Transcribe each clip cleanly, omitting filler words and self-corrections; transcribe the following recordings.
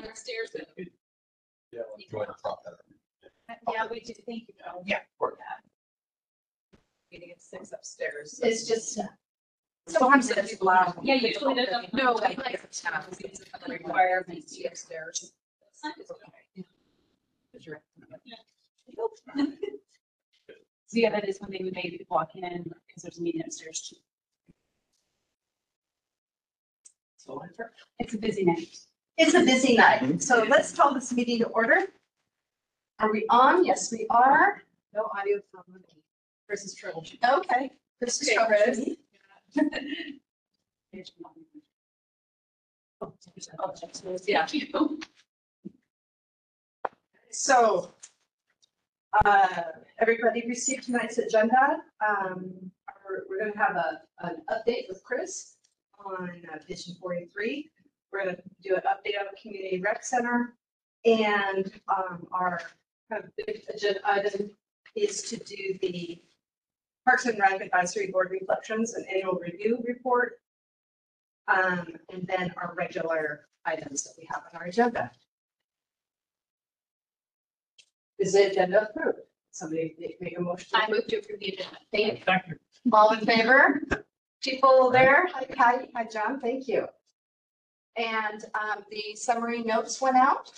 down the stairs. Yeah. You want to prop that up? Yeah, we do. Thank you, Bill. Yeah. Meeting at 6 upstairs. It's just. Sometimes it's loud. Yeah, usually it doesn't. No, I like it's not. It's a requirement to be upstairs. So yeah, that is when they would make people walk in because there's a meeting upstairs too. So it's a busy night. It's a busy night, so let's call this meeting to order. Are we on? Yes, we are. No audio from me versus troubleshooting. Okay. This is Okay, Chris. Yeah. So, everybody received tonight's agenda. We're going to have an update with Chris on Vision 43. We're going to do an update on the Community Rec Center. And our kind of big agenda item is to do the Parks and Rec Advisory Board reflections and annual review report. And then our regular items that we have on our agenda. Is the agenda approved? Somebody make a motion. I moved to approve the agenda. Thank you. Thank you. All in favor? People there? Hi, John, thank you. And the summary notes went out.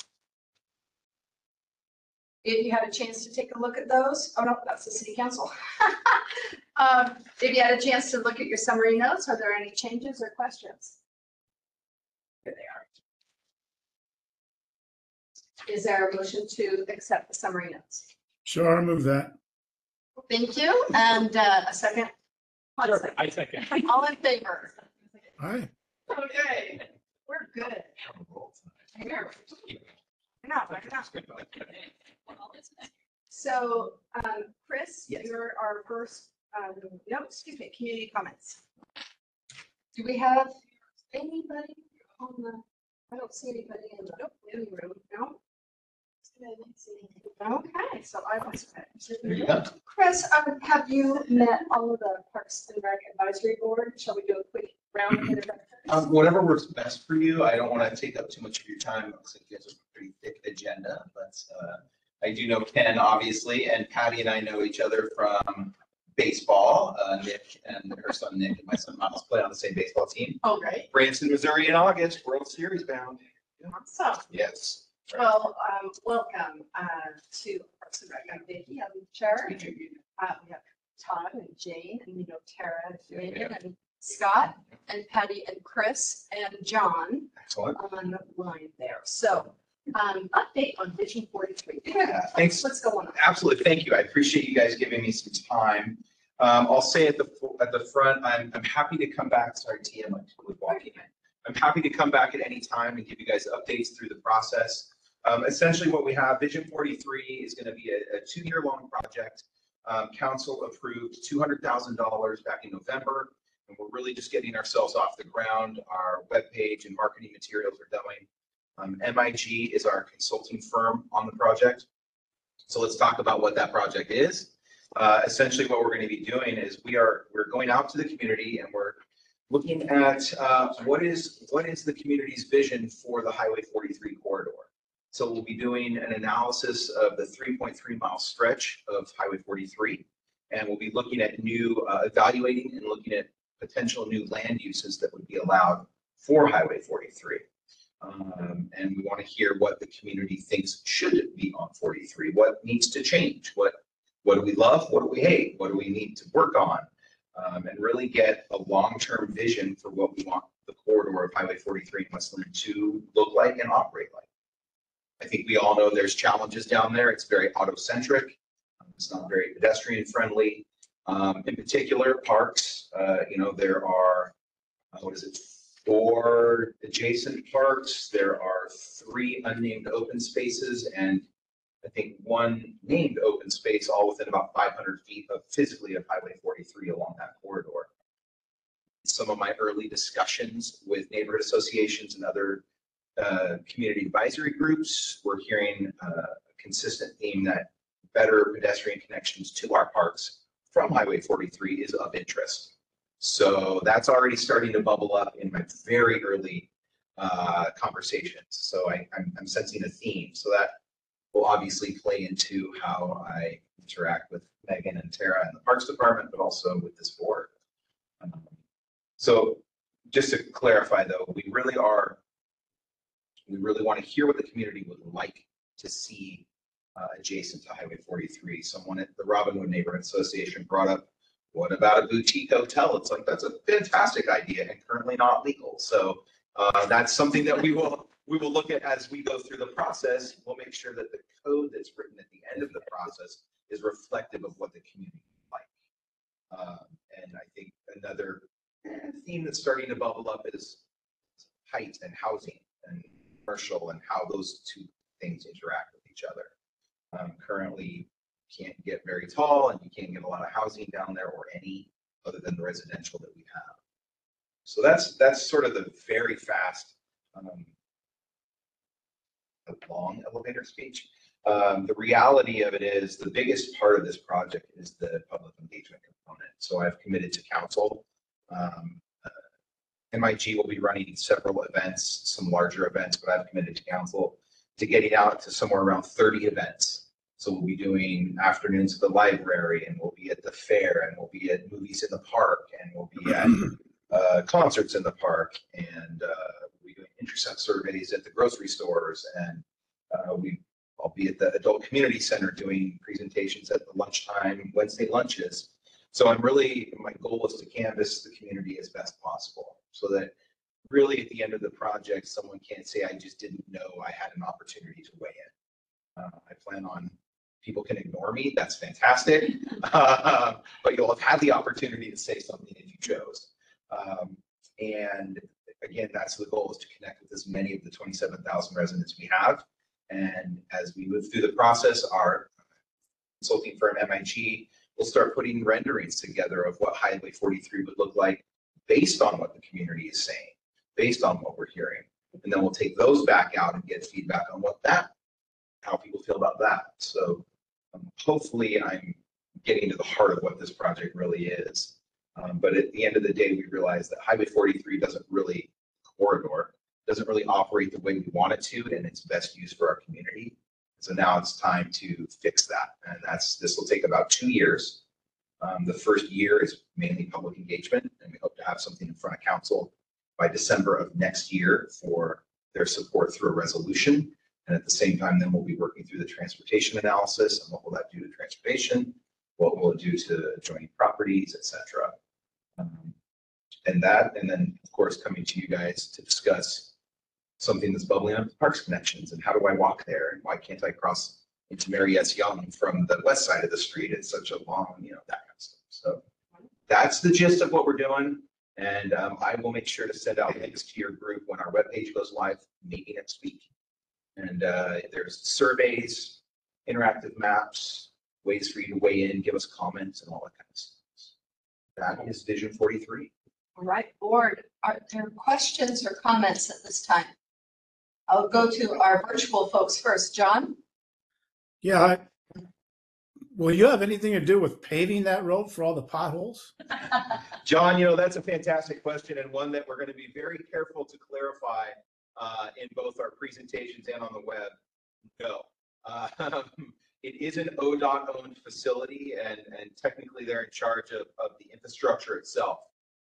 If you had a chance to take a look at those, oh no, that's the city council. If you had a chance to look at your summary notes, are there any changes or questions? Here they are. Is there a motion to accept the summary notes? Sure, I'll move that. Thank you. And a second? Sure, I second. All in favor? Aye. Okay, we're good. Here. No, we're not. So, Chris, Yes. you're our first, no, excuse me, community comments. Do we have anybody on the, I don't see anybody in the living room, no? Okay, so I was. There you go. Chris, have you met all of the Parks and Rec Advisory Board? Shall we do a quick round of introductions? Whatever works best for you. I don't want to take up too much of your time. It looks like you guys have a pretty thick agenda, but I do know Ken, obviously, and Patty and I know each other from baseball. Nick and her son Nick and my son Miles play on the same baseball team. Oh, great. Branson, Missouri in August, World Series bound. Awesome. Yes. Well, welcome to Parks and Rec. I'm Vicki, I'm the chair. We have Todd and Jane, and you know Tara and Megan and Scott and Patty and Chris and John Excellent. on the line there. So, update on Vision 43. Yeah, thanks. What's going on? Absolutely. Thank you. I appreciate you guys giving me some time. I'll say at the front, I'm happy to come back. Sorry, TM, I'm totally walking in. I'm happy to come back at any time and give you guys updates through the process. Essentially what we have, Vision 43 is going to be a 2-year long project. Council approved $200,000 back in November, and we're really just getting ourselves off the ground. Our webpage and marketing materials are going. MIG is our consulting firm on the project. So let's talk about what that project is. Essentially what we're going to be doing is we're going out to the community and we're looking at what is the community's vision for the Highway 43 corridor. So we'll be doing an analysis of the 3.3 mile stretch of Highway 43, and we'll be looking at evaluating and looking at potential new land uses that would be allowed for Highway 43. And we want to hear what the community thinks should be on 43. What needs to change? What do we love? What do we hate? What do we need to work on? And really get a long-term vision for what we want the corridor of Highway 43 in West Linn to look like and operate like. I think we all know there's challenges down there. It's very auto-centric. It's not very pedestrian friendly. In particular, parks, there are, 4 adjacent parks. There are 3 unnamed open spaces and I think 1 named open space, all within about 500 feet of physically of Highway 43 along that corridor. Some of my early discussions with neighborhood associations and other community advisory groups, we're hearing a consistent theme that better pedestrian connections to our parks from Highway 43 is of interest. So that's already starting to bubble up in my very early conversations. So I'm sensing a theme. So that will obviously play into how I interact with Megan and Tara in the Parks Department, but also with this board. So just to clarify though, we really want to hear what the community would like to see adjacent to Highway 43. Someone at the Robinwood Neighborhood Association brought up, what about a boutique hotel? It's like, that's a fantastic idea and currently not legal. So that's something that we will look at as we go through the process. We'll make sure that the code that's written at the end of the process is reflective of what the community would like. And I think another theme that's starting to bubble up is height and housing and commercial and how those two things interact with each other. Currently, you can't get very tall and you can't get a lot of housing down there or any other than the residential that we have. So that's sort of the very fast, long elevator speech. The reality of it is the biggest part of this project is the public engagement component. So I've committed to council. MIG will be running several events, some larger events, but I've committed to council to getting out to somewhere around 30 events. So we'll be doing afternoons at the library, and we'll be at the fair, and we'll be at movies in the park, and we'll be at concerts in the park, and we'll be doing intercept surveys at the grocery stores, and I'll be at the adult community center doing presentations at the lunchtime Wednesday lunches. So my goal is to canvass the community as best possible so that really at the end of the project, someone can't say, I just didn't know I had an opportunity to weigh in. I plan on, people can ignore me, that's fantastic. But you'll have had the opportunity to say something if you chose. And again, that's the goal, is to connect with as many of the 27,000 residents we have. And as we move through the process, our consulting firm MIG will start putting renderings together of what Highway 43 would look like based on what the community is saying, based on what we're hearing. And then we'll take those back out and get feedback on how people feel about that. So hopefully I'm getting to the heart of what this project really is. But at the end of the day, we realize that Highway 43 doesn't really operate the way we want it to, and it's best used for our community. So now it's time to fix that. And this will take about 2 years. The first year is mainly public engagement, and we hope to have something in front of council by December of next year for their support through a resolution. And at the same time, then we'll be working through the transportation analysis and what will that do to transportation, what will it do to adjoining properties, et cetera. And then of course, coming to you guys to discuss something that's bubbling up, Parks Connections, and how do I walk there, and why can't I cross into Mary S. Young from the west side of the street? It's such a long, that kind of stuff. So that's the gist of what we're doing. And I will make sure to send out links to your group when our webpage goes live, maybe next week. And there's surveys, interactive maps, ways for you to weigh in, give us comments, and all that kind of stuff. That is Vision 43. All right, board, are there questions or comments at this time? I'll go to our virtual folks first. John? Yeah. Will you have anything to do with paving that road for all the potholes? John, that's a fantastic question, and one that we're going to be very careful to clarify in both our presentations and on the web. No. It is an ODOT-owned facility, and technically they're in charge of the infrastructure itself.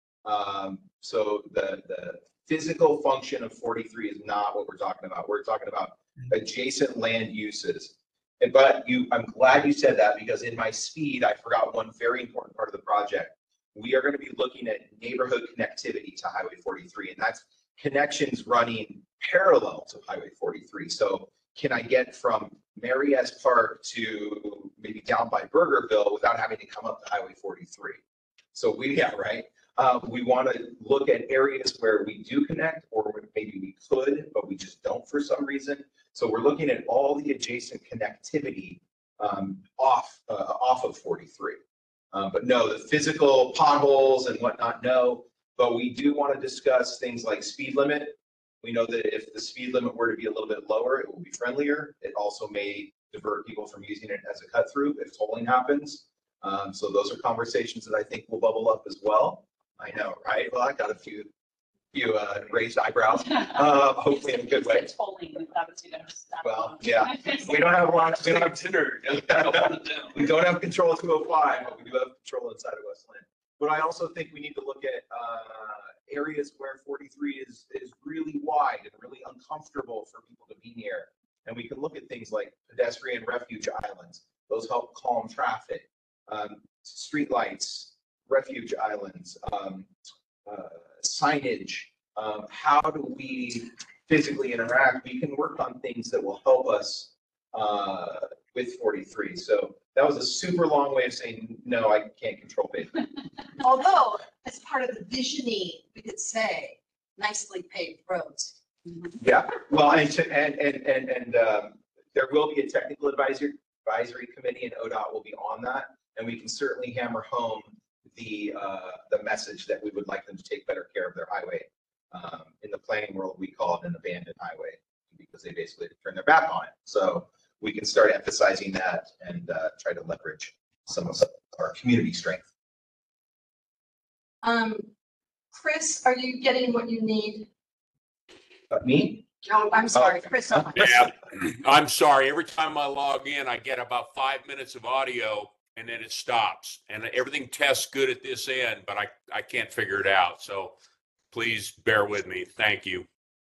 So the physical function of 43 is not what we're talking about. We're talking about adjacent land uses. But I'm glad you said that, because in my speed, I forgot one very important part of the project. We are going to be looking at neighborhood connectivity to Highway 43, and that's connections running parallel to Highway 43. So can I get from Mary S. Park to maybe down by Burgerville without having to come up to Highway 43? So we want to look at areas where we do connect, or maybe we could, but we just don't for some reason. So we're looking at all the adjacent connectivity off of 43. But no, the physical potholes and whatnot, no. But we do want to discuss things like speed limit. We know that if the speed limit were to be a little bit lower, it will be friendlier. It also may divert people from using it as a cut through if tolling happens. So those are conversations that I think will bubble up as well. I know, right? Well, I got a few few raised eyebrows, hopefully in a good way. Tolling, that was, Well, yeah, we don't have a lot, we don't have dinner. we don't have control of 205, but we do have control inside of Westland. But I also think we need to look at areas where 43 is really wide and really uncomfortable for people to be near. And we can look at things like pedestrian refuge islands. Those help calm traffic. Street lights, refuge islands, signage. How do we physically interact? We can work on things that will help us with 43. So that was a super long way of saying, no, I can't control pavement. Although, as part of the visioning, we could say nicely paved roads. Yeah, well, and there will be a technical advisory committee, and ODOT will be on that, and we can certainly hammer home the message that we would like them to take better care of their highway. In the planning world, we call it an abandoned highway because they basically turn their back on it. So we can start emphasizing that and try to leverage some of our community strength. Chris, are you getting what you need? Me? Oh, I'm sorry, Chris. Yeah, I'm sorry. Every time I log in, I get about 5 minutes of audio and then it stops. And everything tests good at this end, but I can't figure it out. So please bear with me. Thank you.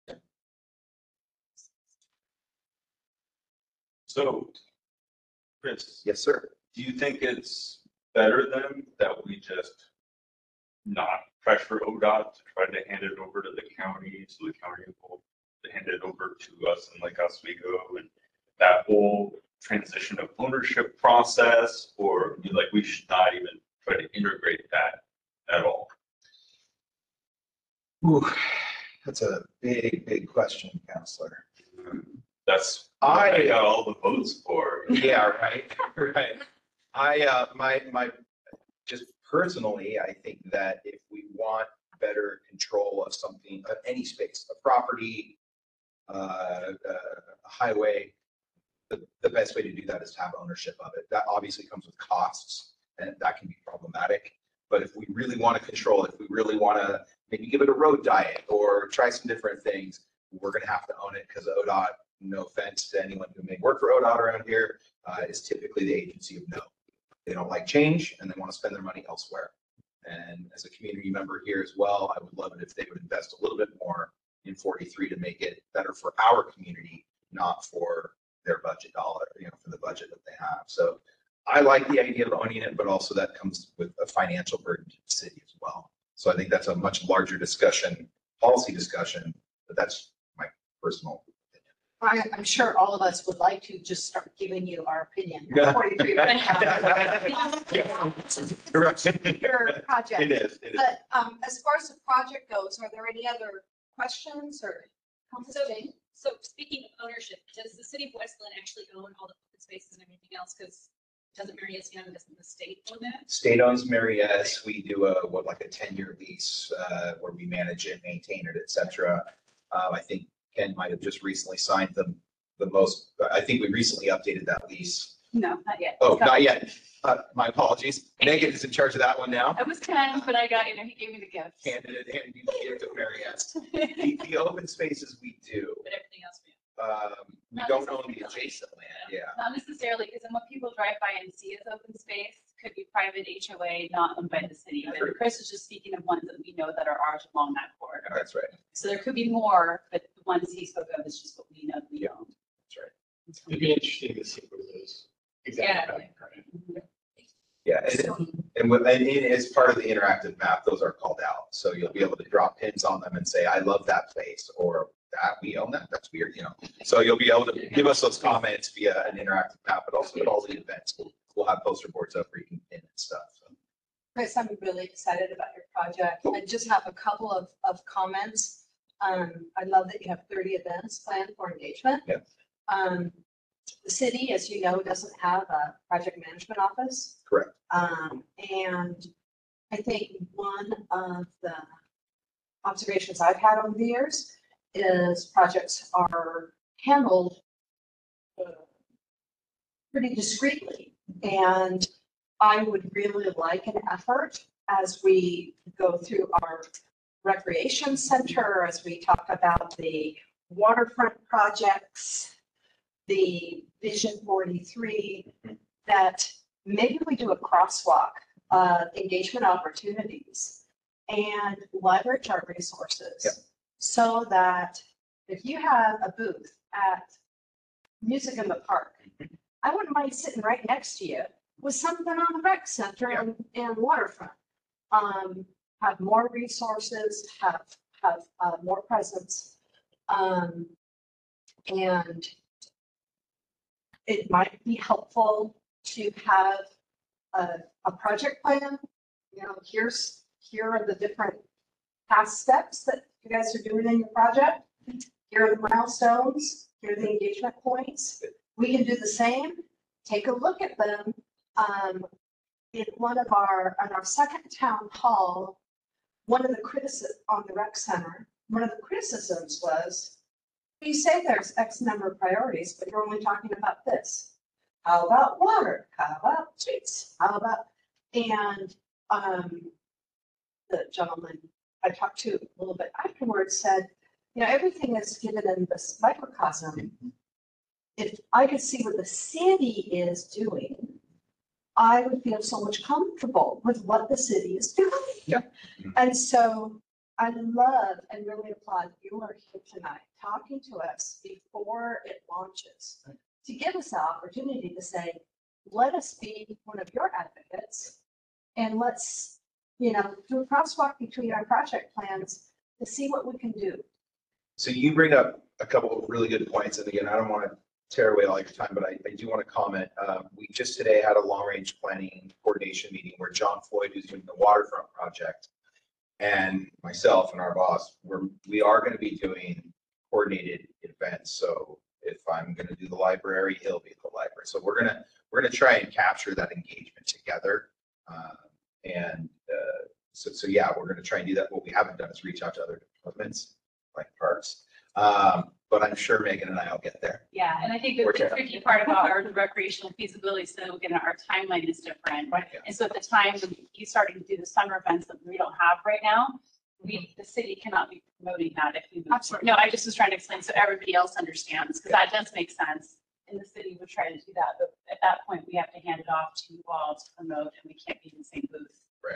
So, Chris, Yes, sir. do you think it's better then that we just not pressure ODOT to try to hand it over to the county, so the county will hand it over to us and like Oswego and that whole transition of ownership process, or like we should not even try to integrate that at all? Ooh, that's a big question, Counselor. That's what I got all the votes for. Yeah, right, right. My just personally, I think that if we want better control of something, of any space, a property, a highway, the best way to do that is to have ownership of it. That obviously comes with costs, and that can be problematic. But if we really want to control it, if we really want to maybe give it a road diet or try some different things, we're going to have to own it, because ODOT, no offense to anyone who may work for ODOT around here, is typically the agency of no. They don't like change and they want to spend their money elsewhere. And as a community member here as well, I would love it if they would invest a little bit more in 43 to make it better for our community, not for their budget dollar, for the budget that they have. So I like the idea of owning it, but also that comes with a financial burden to the city as well. So I think that's a much larger discussion, policy discussion, but that's my personal opinion. I'm sure all of us would like to just start giving you our opinion. Yeah. 43 your project. It is. But as far as the project goes, are there any other questions or comments? So speaking of ownership, does the city of Westland actually own all the open spaces and everything else? Because doesn't Mary S. Young, doesn't the state own that? State owns Mary S. We do a 10-year lease where we manage it, maintain it, et cetera. I think Ken might have just recently signed I think we recently updated that lease. No, not yet. Oh, not yet. My apologies. Megan is in charge of that one now. It was 10, but I got, he gave me the gift. Handed you the gift of Mary S. The open spaces we do. But everything else we We don't own the adjacent land, yeah. Not necessarily, because then what people drive by and see as open space could be private HOA, not owned by the city. But Chris is just speaking of ones that we know that are ours along that corridor. That's right. So there could be more, but the ones he spoke of is just what we know that we own. That's right. It'd be interesting to see where those exactly. Yeah, and as part of the interactive map, those are called out. So you'll be able to drop pins on them and say, I love that place, or that we own that. That's weird, So you'll be able to give us those comments via an interactive map, but also at all the events, we'll have poster boards up where you can pin and stuff. So. Chris, I'm really excited about your project. I just have a couple of comments. I love that you have 30 events planned for engagement. Yep. The city, as you know, doesn't have a project management office. Correct. And I think one of the observations I've had over the years is projects are handled pretty discreetly. And I would really like an effort as we go through our recreation center, as we talk about the waterfront projects, the Vision 43, that maybe we do a crosswalk of engagement opportunities and leverage our resources. Yep. So that if you have a booth at Music in the Park, I wouldn't mind sitting right next to you with something on the rec center and waterfront. Have more resources, have more presence. And it might be helpful to have a project plan. You know, here are the different past steps that you guys are doing in your project. Here are the milestones, here are the engagement points. We can do the same, take a look at them. In on our second town hall, one of the criticisms on the rec center, one of the criticisms was, you say there's X number of priorities, but you're only talking about this. How about water? How about streets? How about, and the gentleman I talked to a little bit afterwards said, you know, everything is given in this microcosm. If I could see what the city is doing, I would feel so much comfortable with what the city is doing. Yeah. And so I love and really applaud you are here tonight, talking to us before it launches, to give us the opportunity to say, let us be one of your advocates, and let's, you know, do a crosswalk between our project plans to see what we can do. So you bring up a couple of really good points. And again, I don't want to tear away all your time, but I do want to comment. We just today had a long-range planning coordination meeting where John Floyd, who's doing the waterfront project, and myself and our boss, we are going to be doing coordinated events. So if I'm going to do the library, he'll be at the library. So we're gonna try and capture that engagement together. So yeah, we're going to try and do that. What we haven't done is reach out to other departments like parks. But I'm sure Megan and I will get there. Yeah, and I think the tricky part about our recreational feasibility, so again, our timeline is different. Right. And so at the time when you started to do the summer events that we don't have right now, the city cannot be promoting that if we move. Absolutely. No, I just was trying to explain so everybody else understands, because that does make sense. And the city would try to do that, but at that point, we have to hand it off to you all to promote, and we can't be in the same booth. Right.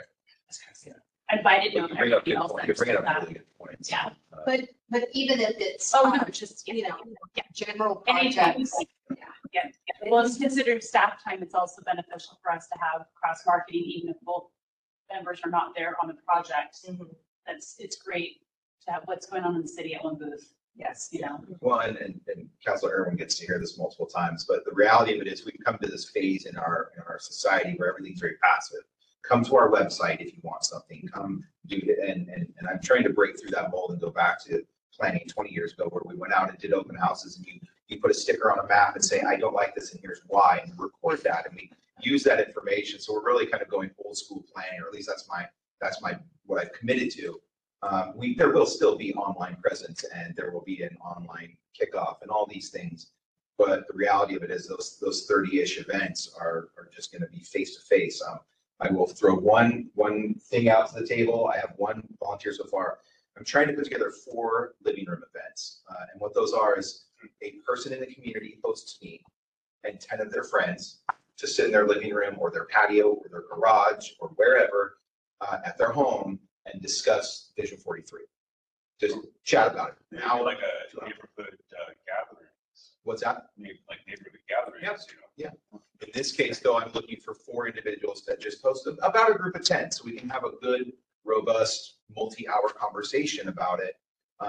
I didn't know if You bring up everybody good else points. You bring understood up that. really good points. Yeah. But even if it's, Oh, no, just, you know, general anytime. projects. Yeah. Well, it's considered staff time. It's also beneficial for us to have cross marketing, even if both members are not there on the project. It's great to have what's going on in the city at one booth. Yes. You know. Well, and Councilor Irwin gets to hear this multiple times, but the reality of it is we've come to this phase in our society where everything's very passive. Come to our website if you want something. Come do it. And I'm trying to break through that mold and go back to planning 20 years ago where we went out and did open houses and you put a sticker on a map and say, I don't like this and here's why, and record that. And we use that information. So we're really kind of going old school planning, or at least that's my what I've committed to. There will still be online presence and there will be an online kickoff and all these things. But the reality of it is those 30-ish events are just going to be face to face. I will throw one thing out to the table. I have one volunteer so far. I'm trying to put together 4 living room events. And what those are is a person in the community hosts me and 10 of their friends to sit in their living room or their patio or their garage or wherever at their home and discuss Vision 43. Just chat about it. Now, like a neighborhood gathering. What's that? Like neighborhood gatherings, Yes. you know? Yeah. In this case, though, I'm looking for 4 individuals that just host about a group of 10, so we can have a good, robust, multi-hour conversation about it,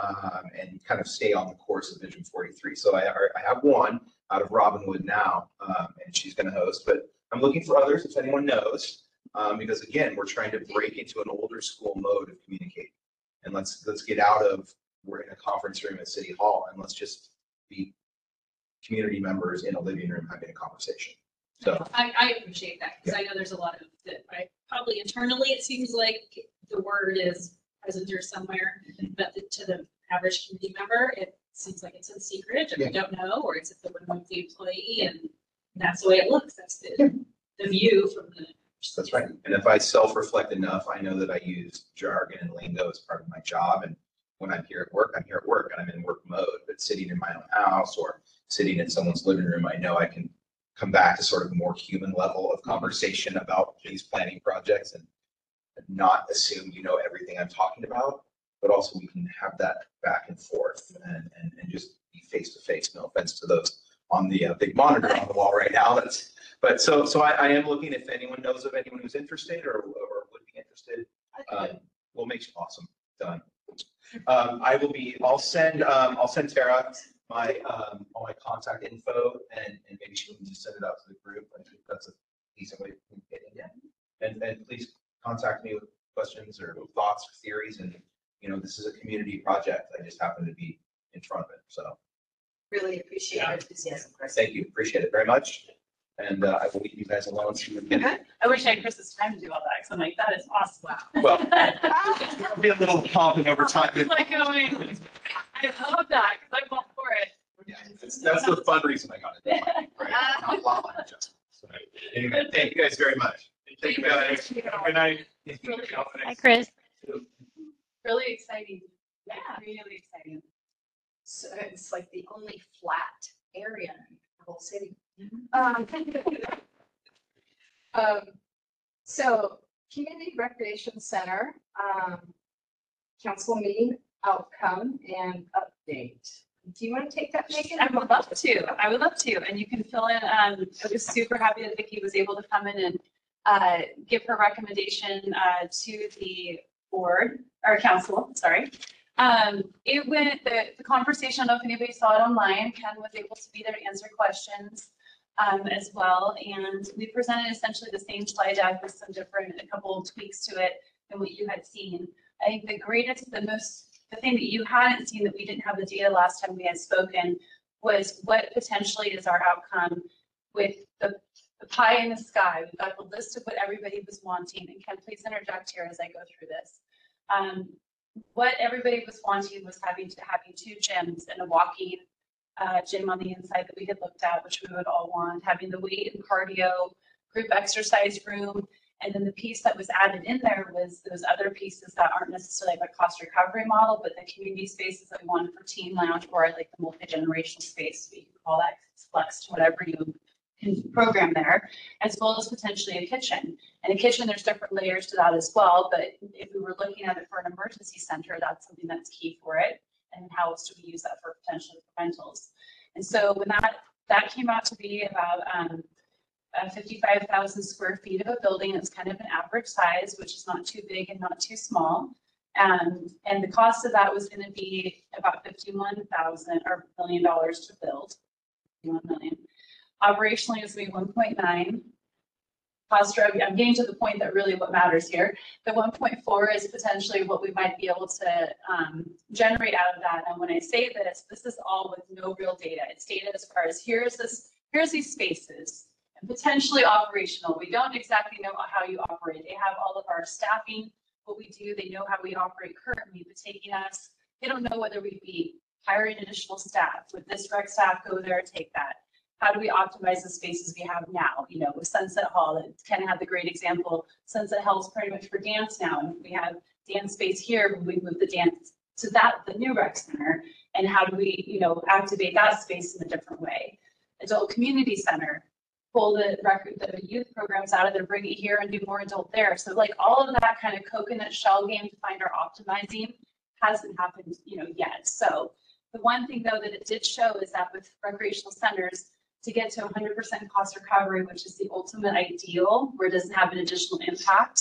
and kind of stay on the course of Vision 43. So I have one out of Robinwood now, and she's going to host, but I'm looking for others if anyone knows, because again, we're trying to break into an older school mode of communicating, and let's get out of, we're in a conference room at City Hall, and let's just be community members in a living room having a conversation. So I appreciate that, because I know there's a lot of that. Probably internally, it seems like the word is present or somewhere, but to the average community member, it seems like it's in secret, and we don't know, or it's at the whim of the employee, and that's the way it looks. That's the view from the That's right. And if I self-reflect enough, I know that I use jargon and lingo as part of my job. And when I'm here at work, I'm here at work and I'm in work mode. But sitting in my own house or sitting in someone's living room, I know I can come back to sort of a more human level of conversation about these planning projects and not assume you know everything I'm talking about, but also we can have that back and forth and just be face to face. No offense to those on the big monitor on the wall right now. But so I am looking, if anyone knows of anyone who's interested or would be interested, we'll make it awesome. Done. I'll send Tara my all my contact info and maybe she can just send it out to the group. I think that's a decent way of getting in. And please contact me with questions or thoughts or theories. And this is a community project. I just happen to be in front of it. So Really appreciate your enthusiasm, Chris. thank you. Appreciate it very much. And I will leave you guys alone. So you can, I wish I had Chris's time to do all that, because I'm like, that is awesome. well, it'll be a little pumping over time. I was like going, I love that, because I'm all for it. Yeah, that's the fun reason I got it. Right? Not law adjustments. So, anyway, thank you guys very much. Thank you guys. Good night. Hi, Chris. Really exciting. Yeah. Really exciting. So it's like the only flat area in the whole city. So Community Recreation Center, council meeting outcome and update. Do you want to take that, Megan? I would love to. I would love to. And you can fill in. I was super happy that Vicki was able to come in and give her recommendation to the board or council. Sorry. It went the conversation. I don't know if anybody saw it online. Ken was able to be there to answer questions as well. And we presented essentially the same slide deck with a couple of tweaks to it than what you had seen. I think the thing that you hadn't seen that we didn't have the data last time we had spoken was what potentially is our outcome with the pie in the sky. We've got the list of what everybody was wanting. And Ken, please interject here as I go through this. What everybody was wanting was having two gyms and a walking gym on the inside that we had looked at, which we would all want, having the weight and cardio, group exercise room. And then the piece that was added in there was those other pieces that aren't necessarily like a cost recovery model, but the community spaces that we wanted for teen lounge or like the multi-generational space. We can call that flex to whatever you can program there, as well as potentially a kitchen. And a kitchen, there's different layers to that as well. But if we were looking at it for an emergency center, that's something that's key for it. And how else do we use that for potentially rentals? And so when that came out to be about 55,000 square feet of a building. It's kind of an average size, which is not too big and not too small. And the cost of that was going to be about $51,000 or $1 million to build. 51 million. Operationally, it's going to be 1.9. Cost revenue, I'm getting to the point that really what matters here. The 1.4 is potentially what we might be able to generate out of that. And when I say this is all with no real data. It's data as far as here's these spaces and potentially operational. We don't exactly know how you operate. They have all of our staffing, what we do. They know how we operate currently, but taking us, they don't know whether we'd be hiring additional staff. Would this rec staff go there, take that? How do we optimize the spaces we have now? With Sunset Hall, it kind of had the great example. Sunset Hall is pretty much for dance now. And we have dance space here, but we move the dance to the new rec center. And how do we, activate that space in a different way? Adult community center, pull the youth programs out of there, bring it here and do more adult there. So like all of that kind of coconut shell game to find our optimizing hasn't happened, yet. So the one thing though that it did show is that with recreational centers, to get to 100% cost recovery, which is the ultimate ideal, where it doesn't have an additional impact,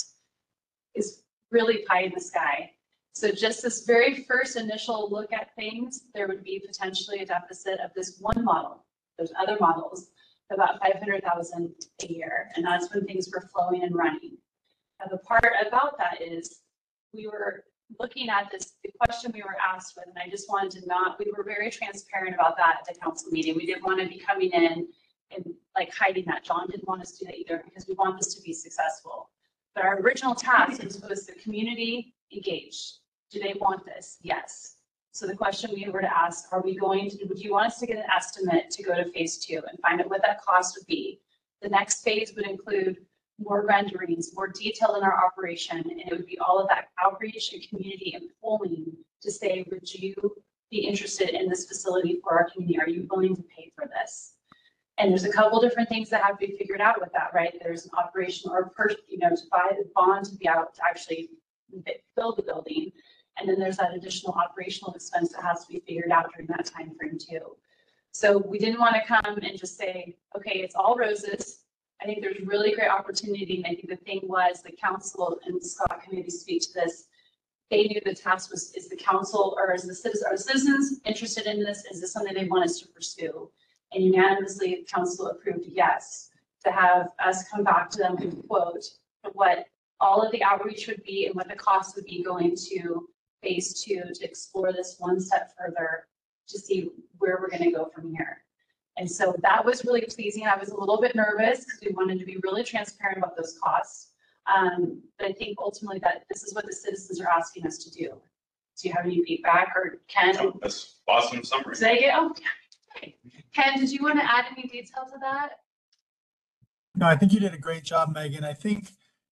is really pie in the sky. So just this very first initial look at things, there would be potentially a deficit of this one model. There's other models, about 500,000 a year, and that's when things were flowing and running. Now the part about that is we were looking at this, the question we were asked with, and I just wanted to we were very transparent about that at the council meeting. We didn't want to be coming in and like hiding that. John didn't want us to do that either because we want this to be successful. But our original task was the community engaged. Do they want this? Yes. So the question we were to ask, would you want us to get an estimate to go to phase 2 and find out what that cost would be? The next phase would include more renderings, more detail in our operation, and it would be all of that outreach and community and polling to say, would you be interested in this facility for our community? Are you willing to pay for this? And there's a couple different things that have to be figured out with that, right? There's an operational or to buy the bond to be out to actually build the building. And then there's that additional operational expense that has to be figured out during that time frame too. So we didn't want to come and just say, okay, it's all roses. I think there's really great opportunity. And I think the thing was the council, and Scott can maybe speak to this, they knew the task was, is the council or is the citizens, are the citizens interested in this? Is this something they want us to pursue? And unanimously, the council approved yes, to have us come back to them and quote what all of the outreach would be and what the cost would be going to phase 2 to explore this one step further to see where we're going to go from here. And so that was really pleasing. I was a little bit nervous because we wanted to be really transparent about those costs. But I think ultimately that this is what the citizens are asking us to do. Do you have any feedback, or Ken? Oh, that's awesome summary. Did I get, oh, okay. Ken, did you want to add any detail to that? No, I think you did a great job, Megan. I think,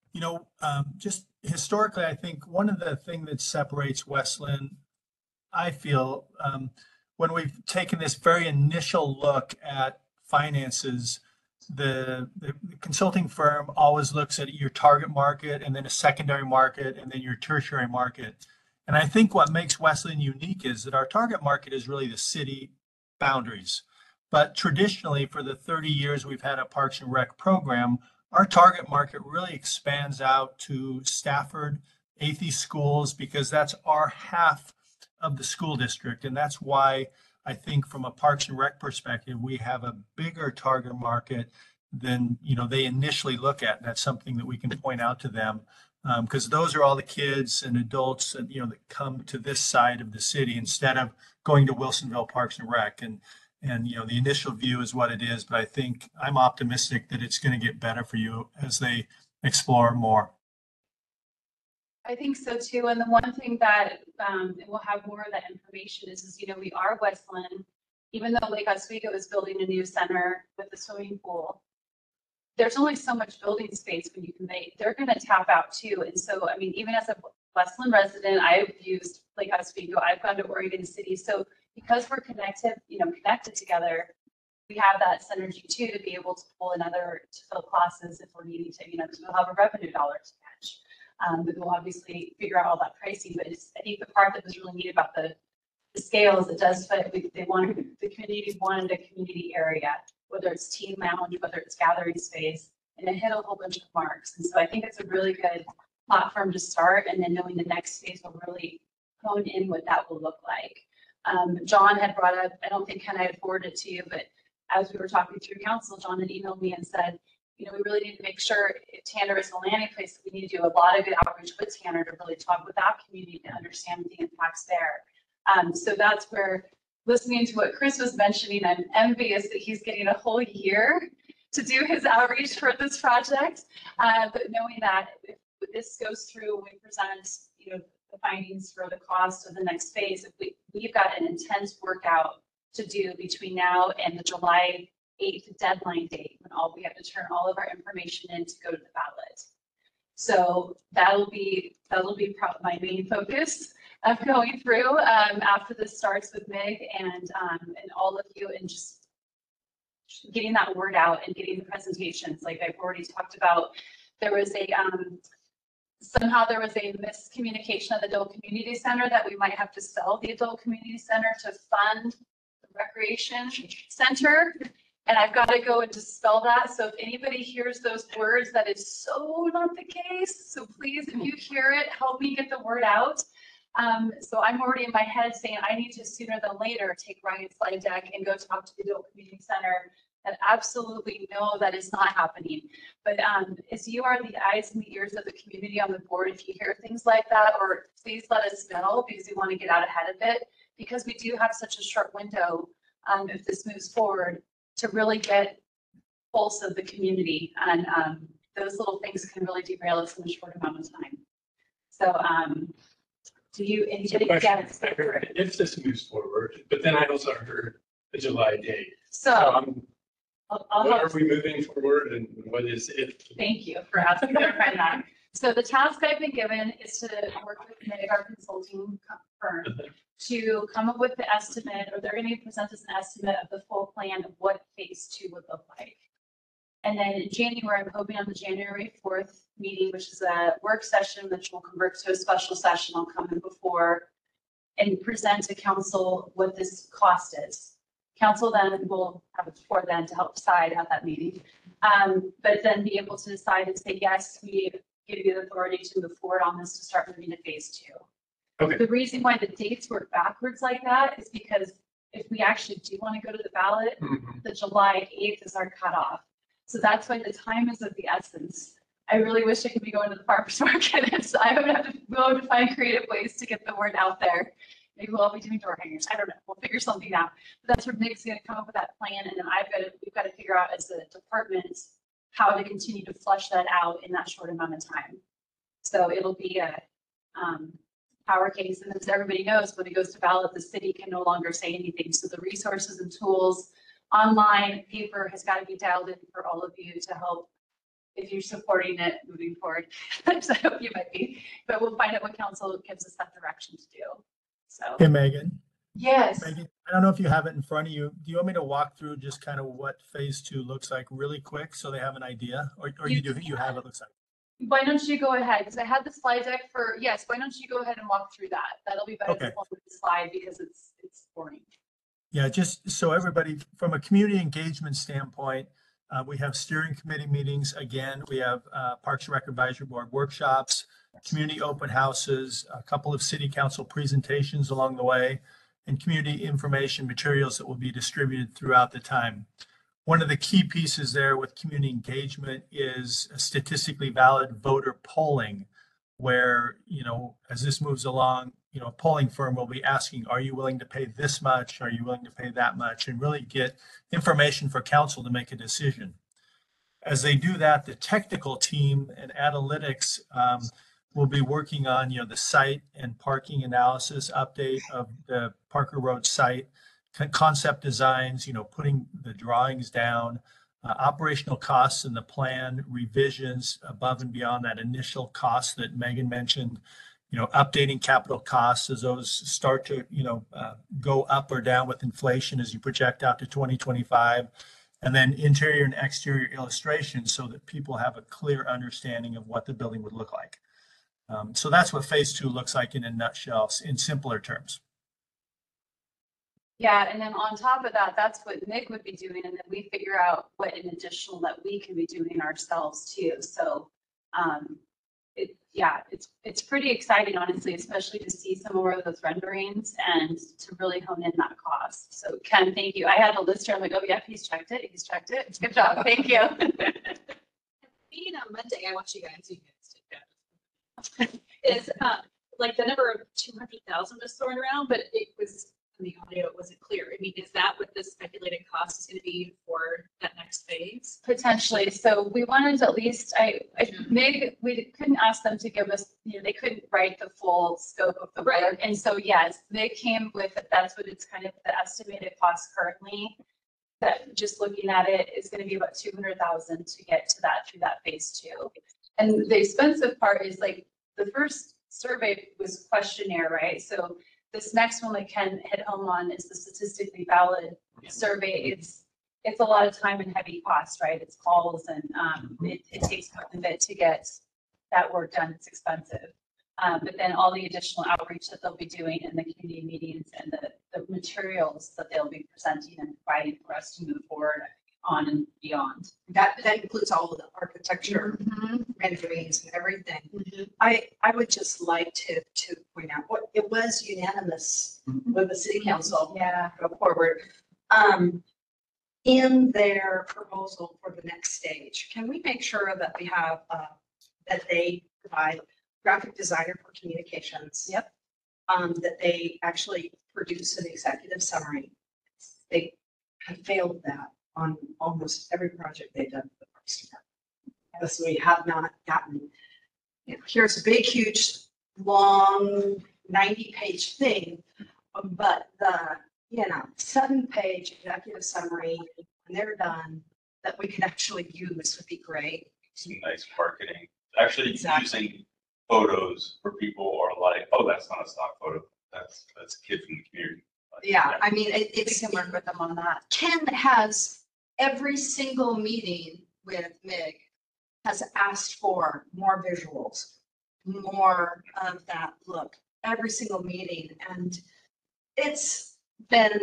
just historically, I think one of the things that separates Westland, I feel, when we've taken this very initial look at finances, the consulting firm always looks at your target market and then a secondary market and then your tertiary market. And I think what makes Westland unique is that our target market is really the city boundaries. But traditionally, for the 30 years we've had a Parks and Rec program, our target market really expands out to Stafford, Athey schools, because that's our half of the school district. And that's why I think from a Parks and Rec perspective, we have a bigger target market than, they initially look at. And that's something that we can point out to them, because those are all the kids and adults that, that come to this side of the city instead of going to Wilsonville Parks and Rec. And the initial view is what it is, but I think I'm optimistic that it's going to get better for you as they explore more. I think so too. And the one thing that we'll have more of that information is, we are Westland, even though Lake Oswego is building a new center with a swimming pool, there's only so much building space when you can they're going to tap out too. And so, even as a Westland resident, I've used Lake Oswego, I've gone to Oregon City. So because we're connected together, we have that synergy too, to be able to pull to fill classes if we're needing to, because we'll have a revenue dollar to catch. But we'll obviously figure out all that pricing. But I think the part that was really neat about the scales, it does fit. The community wanted a community area, whether it's teen lounge, whether it's gathering space, and it hit a whole bunch of marks. And so I think it's a really good platform to start, and then knowing the next phase will really hone in what that will look like. John had brought up, I don't think Ken, I had forwarded it to you, but as we were talking through council, John had emailed me and said, we really need to make sure if Tanner is a landing place, we need to do a lot of good outreach with Tanner to really talk with that community to understand the impacts there. So that's where, listening to what Chris was mentioning, I'm envious that he's getting a whole year to do his outreach for this project. But knowing that if this goes through and we present, the findings for the cost of the next phase, we've got an intense workout to do between now and the July 8th deadline date, when we have to turn all of our information in to go to the ballot. So that'll be my main focus of going through after this starts with Meg and all of you, and just getting that word out and getting the presentations. Like I've already talked about, there was somehow there was a miscommunication at the Adult Community Center that we might have to sell the Adult Community Center to fund the Recreation Center. And I've got to go and dispel that. So if anybody hears those words, that is so not the case. So please, if you hear it, help me get the word out. So I'm already in my head saying I need to sooner than later take Ryan's slide deck and go talk to the Adult Community Center. And absolutely no, that is not happening. But as you are the eyes and the ears of the community on the board, if you hear things like that, or please let us know, because we want to get out ahead of it, because we do have such a short window if this moves forward to really get pulse of the community. And those little things can really derail us in a short amount of time. So do you, anybody get it? If this moves forward, but then I also heard the July date. So I'll What help. are we moving forward and what is it? Thank you for asking clarifying that. So the task I've been given is to work with our consulting firm to come up with the estimate, or they're going to present us an estimate of the full plan of what phase 2 would look like. And then in January, I'm hoping on the January 4th meeting, which is a work session, which will convert to a special session, I'll come in before and present to council what this cost is. Council then will have a floor then to help decide at that meeting. But then be able to decide and say, yes, we give you the authority to move forward on this to start moving to phase 2. Okay. The reason why the dates work backwards like that is because if we actually do want to go to the ballot, the July 8th is our cutoff. So that's why the time is of the essence. I really wish I could be going to the farmer's market. And so I would have to go to find creative ways to get the word out there. Maybe we'll all be doing door hangers. I don't know. We'll figure something out. But that's where Nick's going to come up with that plan. And then we've got to figure out as a department how to continue to flush that out in that short amount of time. So it'll be a power case. And as everybody knows, when it goes to ballot, the city can no longer say anything. So the resources and tools, online, paper has got to be dialed in for all of you to help if you're supporting it moving forward. So I hope you might be, but we'll find out what council gives us that direction to do. So, Hey, Megan. yes. Megan, I don't know if you have it in front of you. Do you want me to walk through just kind of what phase 2 looks like really quick so they have an idea? Or You you have it looks like? Why don't you go ahead? Because I had the slide deck for, yes, why don't you go ahead and walk through that? That'll be better Okay. than the slide because it's boring. Yeah, just so everybody, from a community engagement standpoint, we have steering committee meetings. Again, we have Parks and Rec Advisory Board workshops, community open houses, a couple of city council presentations along the way, and community information materials that will be distributed throughout the time. One of the key pieces there with community engagement is statistically valid voter polling, where, as this moves along, a polling firm will be asking, are you willing to pay this much? Are you willing to pay that much? And really get information for council to make a decision. As they do that, the technical team and analytics will be working on, the site and parking analysis update of the Parker Road site, concept designs, putting the drawings down, operational costs in the plan, revisions above and beyond that initial cost that Megan mentioned, updating capital costs as those start to, go up or down with inflation as you project out to 2025, and then interior and exterior illustrations so that people have a clear understanding of what the building would look like. So that's what phase 2 looks like in a nutshell, in simpler terms. Yeah, and then on top of that, that's what Nick would be doing, and then we figure out what an additional that we can be doing ourselves too. So, it's pretty exciting, honestly, especially to see some more of those renderings and to really hone in that cost. So Ken, thank you. I had a list here. I'm like, oh yeah, he's checked it. He's checked it. Good job. Thank you. Meeting on Monday, I want you guys to is like the number of 200,000 was thrown around, but it was in the audio, it wasn't clear. I mean, is that what the speculated cost is going to be for that next phase? Potentially. So we wanted to at least, we couldn't ask them to give us, they couldn't write the full scope of the work. And so, yes, they came with, that's what it's kind of the estimated cost currently. That just looking at it is going to be about 200,000 to get to that through that phase 2. And the expensive part is like the first survey was questionnaire, right? So this next one that Ken hit home on is the statistically valid survey. It's a lot of time and heavy cost, right? It's calls and it takes quite a bit to get that work done. It's expensive. But then all the additional outreach that they'll be doing in the community meetings and the materials that they'll be presenting and providing for us to move forward on and beyond. That includes all of the architecture, renderings and everything. I would just like to point out what it was unanimous with the city council. Yeah. Go forward. In their proposal for the next stage, can we make sure that we have, that they provide graphic designer for communications? Yep. That they actually produce an executive summary. They have failed that on almost every project they've done for the Parks Department. As we have not gotten, here's a big, huge, long 90-page thing, but the 7-page executive summary, when they're done, that we could actually use would be great. Some nice marketing. Actually Exactly. using photos where people are like, oh, that's not a stock photo. That's a kid from the community. Like, Yeah, I mean, We it's, can work with them on that. Ken has every single meeting with MIG has asked for more visuals, more of that look, every single meeting. And it's been,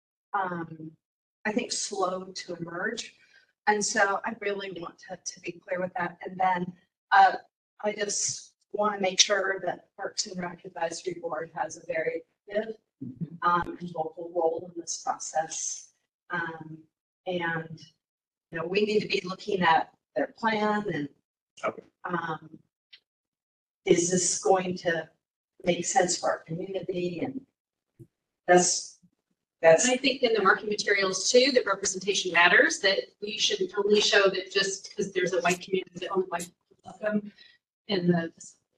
I think, slow to emerge. And so I really want to be clear with that. And then I just want to make sure that Parks and Rec Advisory Board has a very active and vocal role in this process. And, you know, we need to be looking at their plan and Okay. is this going to make sense for our community? And that's, And I think in the marketing materials too, that representation matters, that we shouldn't only show that just because there's a white community that only white people welcome in the.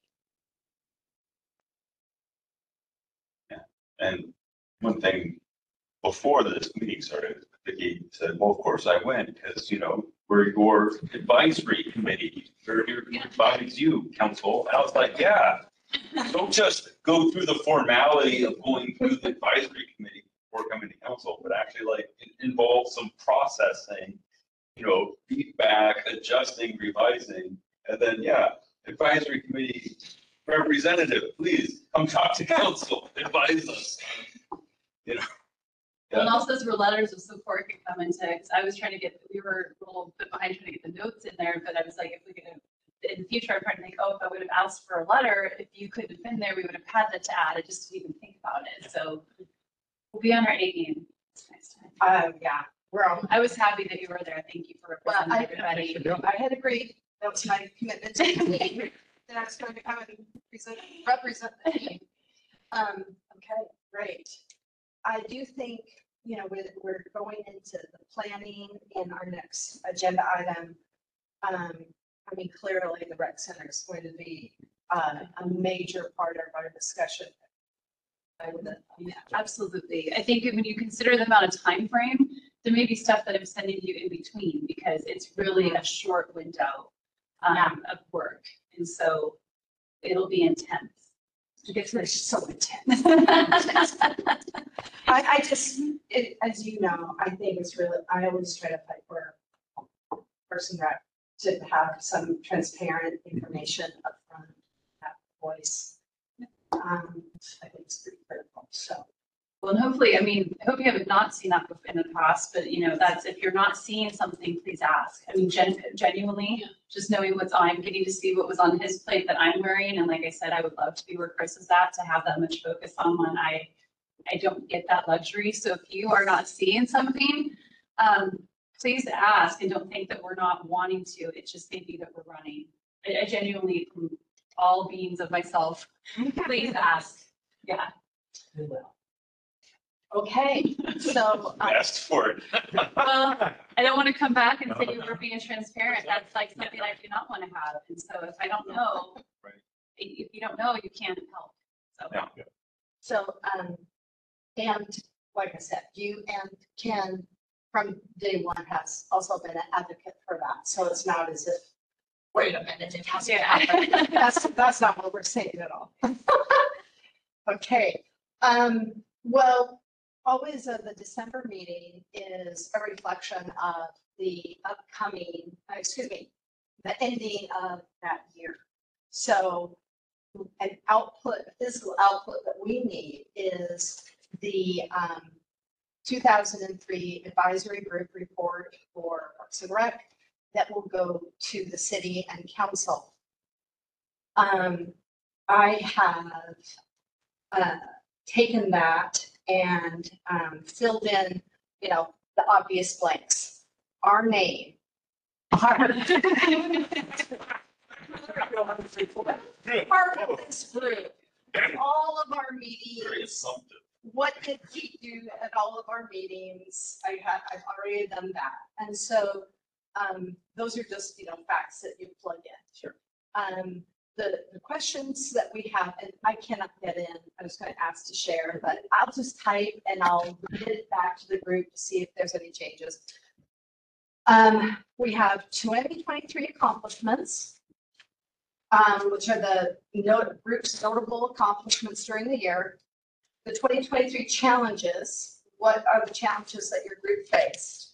And one thing before this meeting started, Vicki said, well, of course I went because, you know, we're your advisory committee. We're here to advise you, council. And I was like, yeah, don't just go through the formality of going through the advisory committee before coming to council, but actually like it involves some processing, you know, feedback, adjusting, revising, and then, yeah, advisory committee representative, please come talk to council, advise us. You know. And also those were letters of support could come into, because I was trying to get, we were a little bit behind trying to get the notes in there, but I was like, if we could have, in the future, I'm trying to think, oh, if I would have asked for a letter, if you couldn't have been there, we would have had that to add. I just didn't even think about it. So we'll be on our A game. It's next time. yeah, we're all, I was happy that you were there. Thank you for Well, representing everybody. I had agreed, that was my commitment to you, that I was going to come and represent the team. Okay, great. I do think, you know, we're going into the planning in our next agenda item. I mean, clearly the rec center is going to be a major part of our discussion. Yeah, absolutely. I think when you consider the amount of time frame, there may be stuff that I'm sending you in between because it's really a short window of work. And so it'll be intense. It's so intense. I just, as you know, I think it's really, I always try to fight for person rep to have some transparent information upfront, have voice. I think it's pretty critical, so. Well, and hopefully, I mean, I hope you have not seen that in the past, but you know, that's, if you're not seeing something, please ask. I mean, genuinely, just knowing what's on, I'm getting to see what was on his plate that I'm wearing. And like I said, I would love to be where Chris is at, to have that much focus on when I don't get that luxury. So if you are not seeing something, please ask and don't think that we're not wanting to. It's just maybe that we're running. I genuinely, from all beings of myself, please ask. Yeah. We will. Okay, so. Asked for it. Well, I don't want to come back and say you were being transparent. That's like something I do not want to have. And so if I don't know, Right. if you don't know, you can't help. So. Yeah. So, and like I said, you and Ken from day one has also been an advocate for that. So it's not as if, wait a minute, it has to happen. That's not what we're saying at all. Okay. Well, always the December meeting is a reflection of the upcoming, the ending of that year. So an output, a physical output that we need is the 2003 advisory group report for Parks and Rec that will go to the city and council. I have taken that and filled in, you know, the obvious blanks. Our name, our this group, all of our Very meetings, assumptive. what did we do at all of our meetings? I've already done that. And so those are just, you know, facts that you plug in. Sure. The questions that we have, and I cannot get in, I was going to ask to share, but I'll just type and I'll read it back to the group to see if there's any changes. We have 2023 accomplishments, which are the group's notable accomplishments during the year. The 2023 challenges, what are the challenges that your group faced?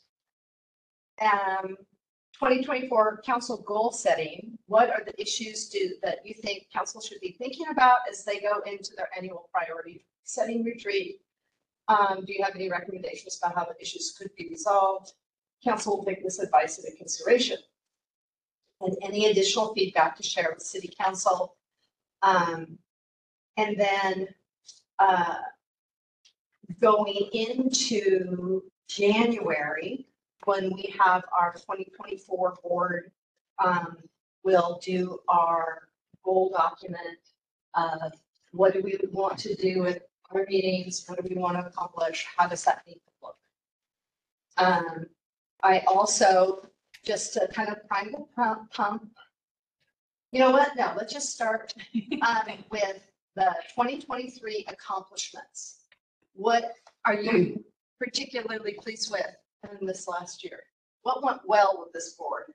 2024 council goal setting, what are the issues that you think council should be thinking about as they go into their annual priority setting retreat? Do you have any recommendations about how the issues could be resolved? Council will take this advice into consideration. And any additional feedback to share with City Council. And then going into January, when we have our 2024 board, we'll do our goal document. What do we want to do with our meetings? What do we want to accomplish? How does that need to look? I also, just to kind of prime the pump, you know what? No, let's just start with the 2023 accomplishments. What are you particularly pleased with in this last year? What went well with this board?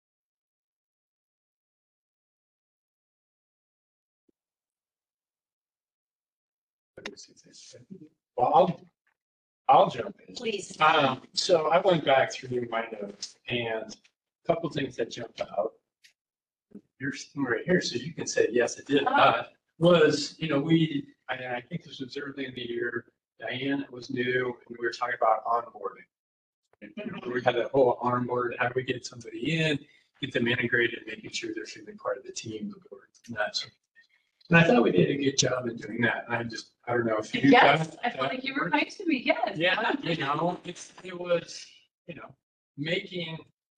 Well, I'll jump in. Please. So I went back through my notes and a couple things that jumped out. You're sitting right here, so you can say, yes, it did. Was, you know, I think this was early in the year, Diane was new, and we were talking about onboarding. And, you know, we had that whole onboard, how do we get somebody in, get them integrated, making sure they're feeling part of the team, the board, and that sort of thing. And I thought we did a good job in doing that. And I don't know if you. Yes, I felt like you were nice to me, yes. Yeah, you know, it was, you know, making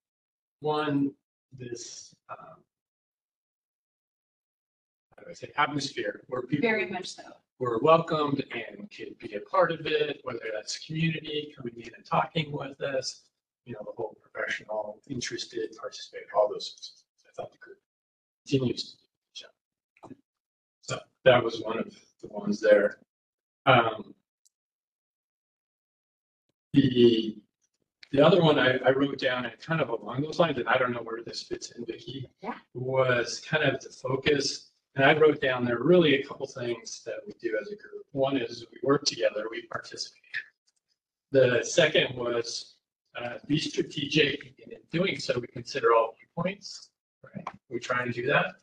this, how do I say, atmosphere where people. Very much so. Were welcomed and could be a part of it, whether that's community coming in and talking with us, you know, the whole professional, interested, participate, all those sorts of things. I thought the group continues to do a good job. So that was one of the ones there. The other one I wrote down and kind of along those lines, and I don't know where this fits in, Vicki, was kind of the focus. And I wrote down there really a couple things that we do as a group. One is we work together, we participate. The second was be strategic, and in doing so, we consider all viewpoints. Right? We try and do that.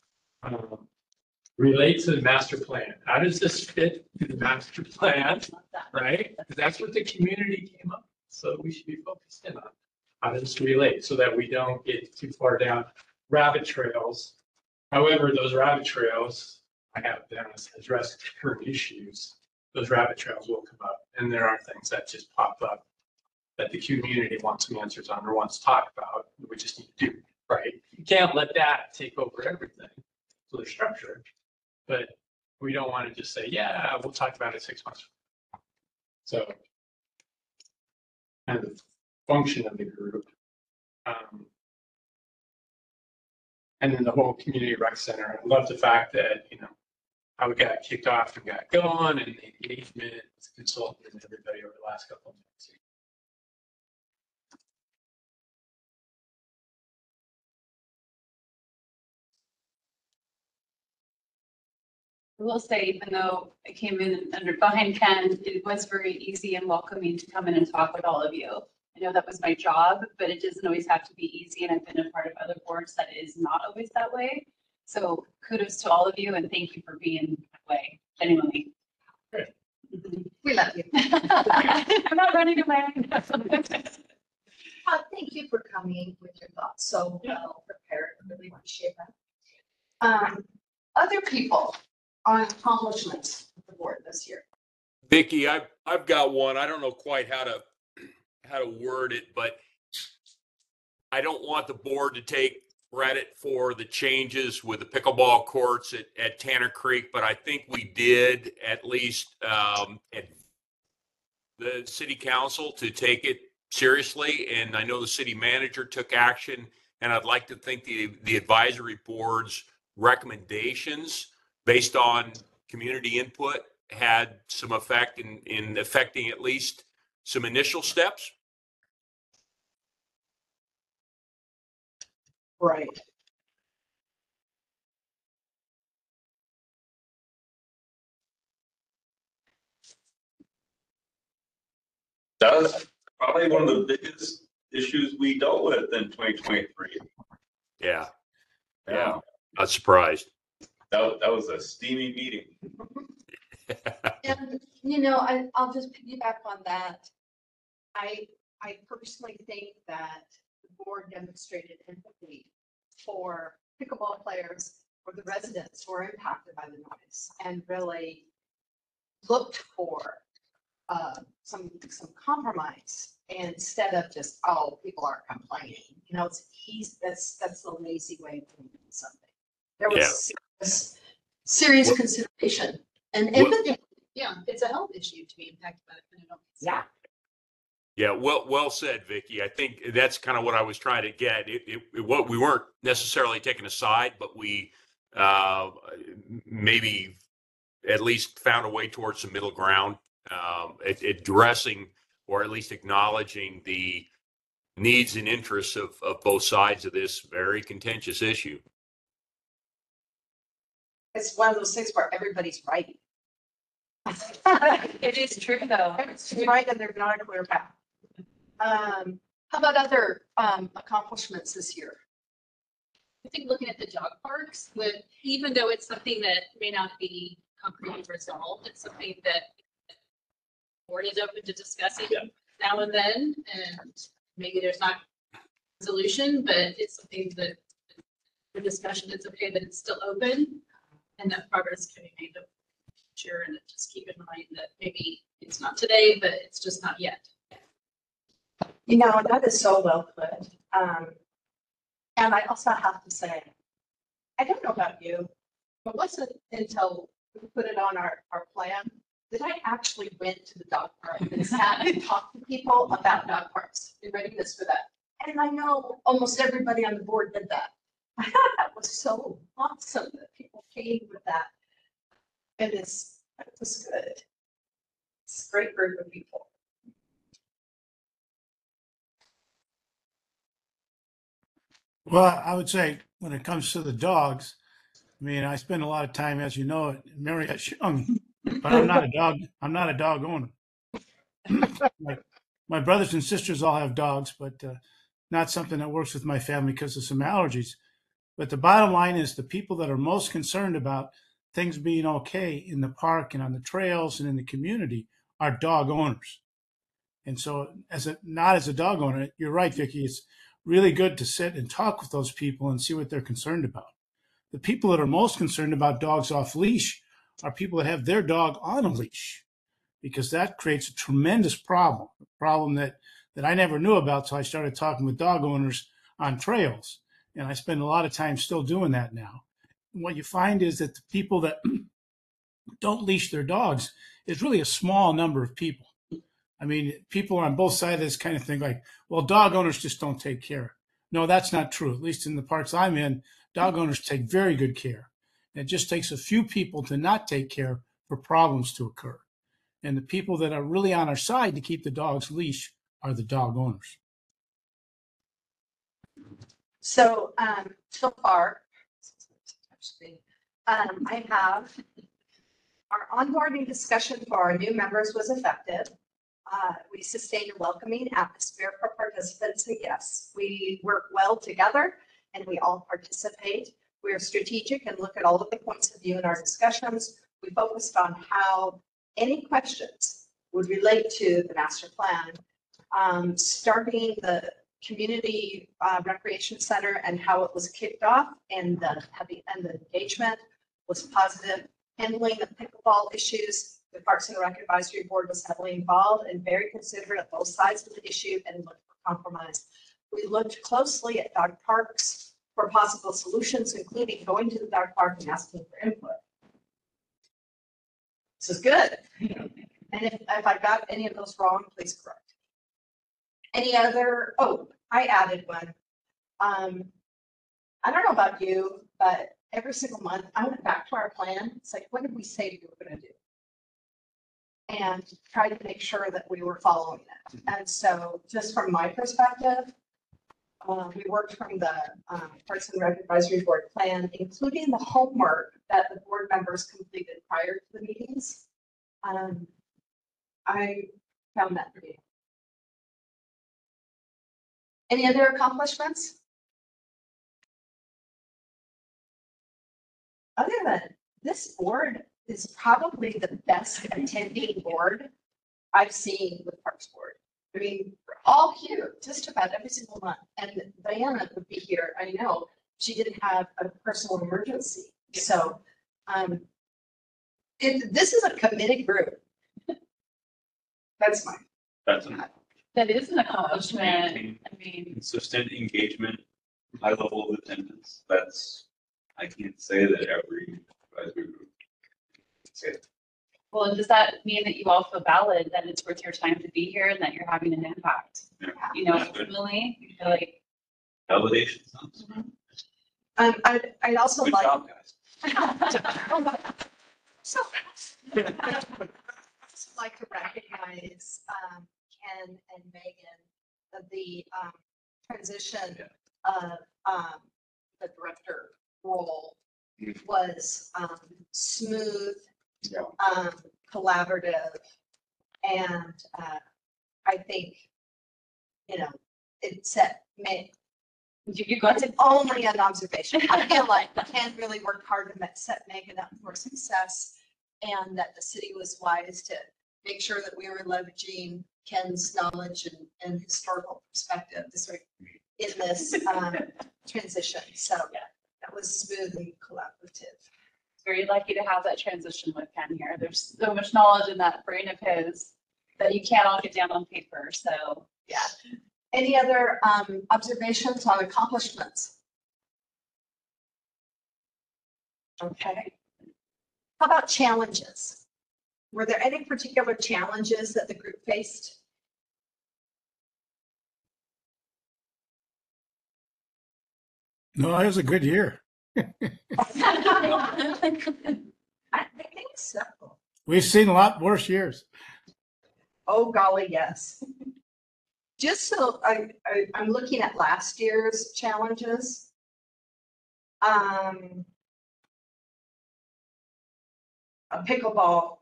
Relate to the master plan. How does this fit to the master plan? Right? Because that's what the community came up with. So we should be focused in on how does this relate so that we don't get too far down rabbit trails. However, those rabbit trails, I have them as address current issues. Those rabbit trails will come up, and there are things that just pop up that the community wants some answers on or wants to talk about. We just need to do, right? You can't let that take over everything. So there's structure, but we don't want to just say, yeah, we'll talk about it 6 months from now. So, kind of the function of the group. And then the whole community rec center. I love the fact that, you know, how we got kicked off and got going and the engagement with the consultant and everybody over the last couple of months. I will say, even though I came in behind Ken, it was very easy and welcoming to come in and talk with all of you. I know that was my job, but it doesn't always have to be easy. And I've been a part of other boards that is not always that way. So kudos to all of you and thank you for being that way, genuinely. We love you. I'm not running away. Thank you for coming with your thoughts so well prepared. I really appreciate that. Other people on accomplishments of the board this year. Vicki, I've got one. I don't know quite how to word it, but I don't want the board to take credit for the changes with the pickleball courts at Tanner Creek, but I think we did at least at the city council to take it seriously. And I know the city manager took action, and I'd like to think the advisory board's recommendations based on community input had some effect in affecting at least some initial steps. Right. That was probably one of the biggest issues we dealt with in 2023. Yeah. Yeah. Not surprised. That was a steamy meeting. And, I'll just piggyback on that. I personally think that the board demonstrated empathy for pickleball players, or the residents who are impacted by the noise, and really looked for some compromise instead of just, oh, people are complaining. It's easy. That's the lazy way of doing something. There was serious consideration and empathy. Yeah, it's a health issue to be impacted by the kind of noise. Yeah. Yeah, well said, Vicky. I think that's kind of what I was trying to get. What we weren't necessarily taking a side, but we maybe at least found a way towards some middle ground, addressing or at least acknowledging the needs and interests of both sides of this very contentious issue. It's one of those things where everybody's right. It is true, though. It's right, and there's not a clear path. How about other accomplishments this year? I think looking at the dog parks, even though it's something that may not be concretely resolved, it's something that the board is open to discussing now and then, and maybe there's not a solution, but it's something that the discussion, it's okay that it's still open and that progress can be made. Sure, and just keep in mind that maybe it's not today, but it's just not yet. That is so well put. And I also have to say, I don't know about you, but it wasn't until we put it on our plan that I actually went to the dog park and sat and talked to people about dog parks in readiness for that. And I know almost everybody on the board did that. I thought that was so awesome that people came with that. It was good. It's a great group of people. Well, I would say when it comes to the dogs, I spend a lot of time, as you know, at Marriott Young, but I'm not a dog owner. My brothers and sisters all have dogs, but not something that works with my family because of some allergies. But the bottom line is the people that are most concerned about things being okay in the park and on the trails and in the community are dog owners. And so not as a dog owner, you're right, Vicki, it's really good to sit and talk with those people and see what they're concerned about. The people that are most concerned about dogs off leash are people that have their dog on a leash, because that creates a tremendous problem, a problem that I never knew about till I started talking with dog owners on trails. And I spend a lot of time still doing that now. And what you find is that the people that don't leash their dogs is really a small number of people. People on both sides of this kind of thing, like, well, dog owners just don't take care. No, that's not true. At least in the parts I'm in, dog owners take very good care. It just takes a few people to not take care for problems to occur. And the people that are really on our side to keep the dogs leash are the dog owners. So, so far, I have our onboarding discussion for our new members was effective. We sustained a welcoming atmosphere for participants and guests. We work well together and we all participate. We are strategic and look at all of the points of view in our discussions. We focused on how any questions would relate to the master plan, starting the community recreation center and how it was kicked off, and the engagement was positive. Handling the pickleball issues, the Parks and Rec Advisory Board was heavily involved and very considerate of both sides of the issue and looked for compromise. We looked closely at dog parks for possible solutions, including going to the dog park and asking for input. This is good. And if I got any of those wrong, please correct. Any other, I added one. I don't know about you, but every single month I went back to our plan. It's like, what did we say we were going to do? And tried to make sure that we were following it. And so just from my perspective, We worked from the Parks and Rec Advisory Board plan, including the homework that the board members completed prior to the meetings. I found that pretty. Any other accomplishments? Other than this board is probably the best attending board I've seen with Parks Board. I mean, we're all here just about every single month. And Diana would be here, I know. She didn't have a personal emergency. So this is a committed group. That's mine. That's an That is an accomplishment. maintain I mean, consistent engagement, high level of attendance. That's, I can't say that every advisory group can say that. well, and does that mean that you all feel valid, that it's worth your time to be here and that you're having an impact? Yeah. You know, That's good. ultimately, you feel like, Validation sounds. I'd also Good like. job, guys. So, I'd also like to recognize Ken and Megan of the transition of the director role was smooth, Yeah. collaborative, and I think, it set me. you got to, It's only an observation. I feel like Ken really worked hard to set Megan up for success, and that the city was wise to make sure that we were leveraging Ken's knowledge and historical perspective in this transition. So that was smooth and collaborative. very lucky to have that transition with Ken here. There's so much knowledge in that brain of his that you can't all get down on paper. So, yeah. Any other observations on accomplishments? Okay. How about challenges? Were there any particular challenges that the group faced? No, it was a good year. I think so. We've seen a lot worse years. Oh, golly, yes. Just so I'm looking at last year's challenges. A pickleball,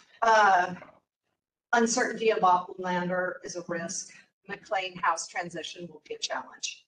uncertainty of Lander is a risk. McLean House transition will be a challenge.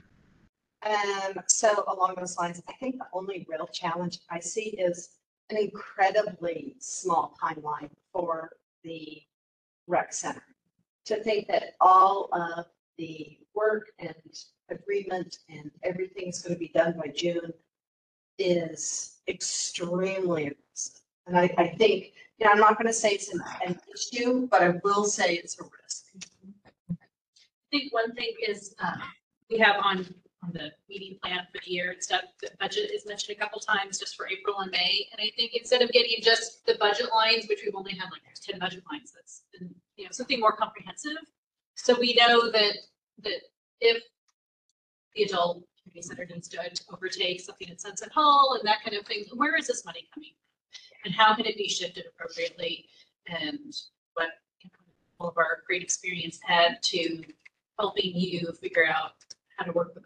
So along those lines, I think the only real challenge I see is an incredibly small timeline for the rec center. To think that all of the work and agreement and everything's going to be done by June is extremely aggressive. And I think, I'm not going to say it's an issue, but I will say it's a risk. I think one thing is we have on the meeting plan for the year and stuff, the budget is mentioned a couple times just for April and May. And I think instead of getting just the budget lines, which we've only had like 10 budget lines, that's been, something more comprehensive. So we know that if the adult community center needs to overtake something at Sunset Hall and that kind of thing, where is this money coming from? And how can it be shifted appropriately? And what all of our great experience had to helping you figure out how to work the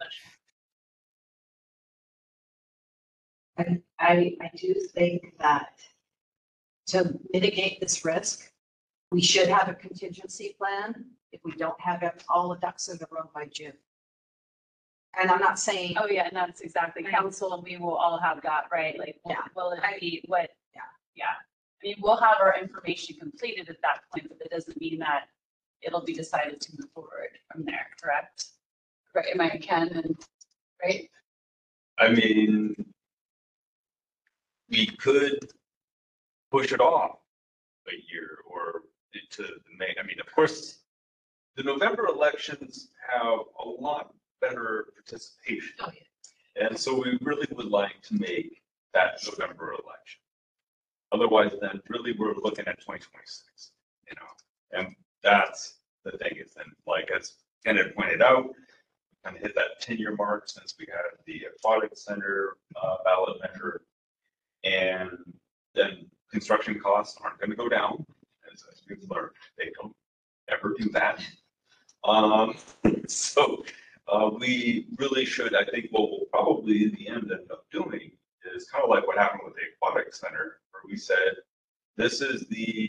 budget. I do think that to mitigate this risk, we should have a contingency plan if we don't have all the ducks in the row by June. And I'm not saying, Oh, yeah, and that's exactly council, and we will all have that, right? Like, Yeah. will it be what? Yeah. Yeah. I mean, we'll have our information completed at that point, but that doesn't mean that it'll be decided to move forward from there, correct? Right, am I Ken and, right? I mean, we could push it off a year or into the May. I mean, of course, the November elections have a lot better participation. Oh, yeah. And so we really would like to make that November election. Otherwise, then really we're looking at 2026, and that's the thing is then, like, as Ken had pointed out, we kind of hit that 10-year mark since we had the aquatic center ballot measure. And then construction costs aren't going to go down, as we've learned. They don't ever do that. So we really should, I think what we'll probably in the end end up doing is kind of like what happened with the aquatic center, where we said, this is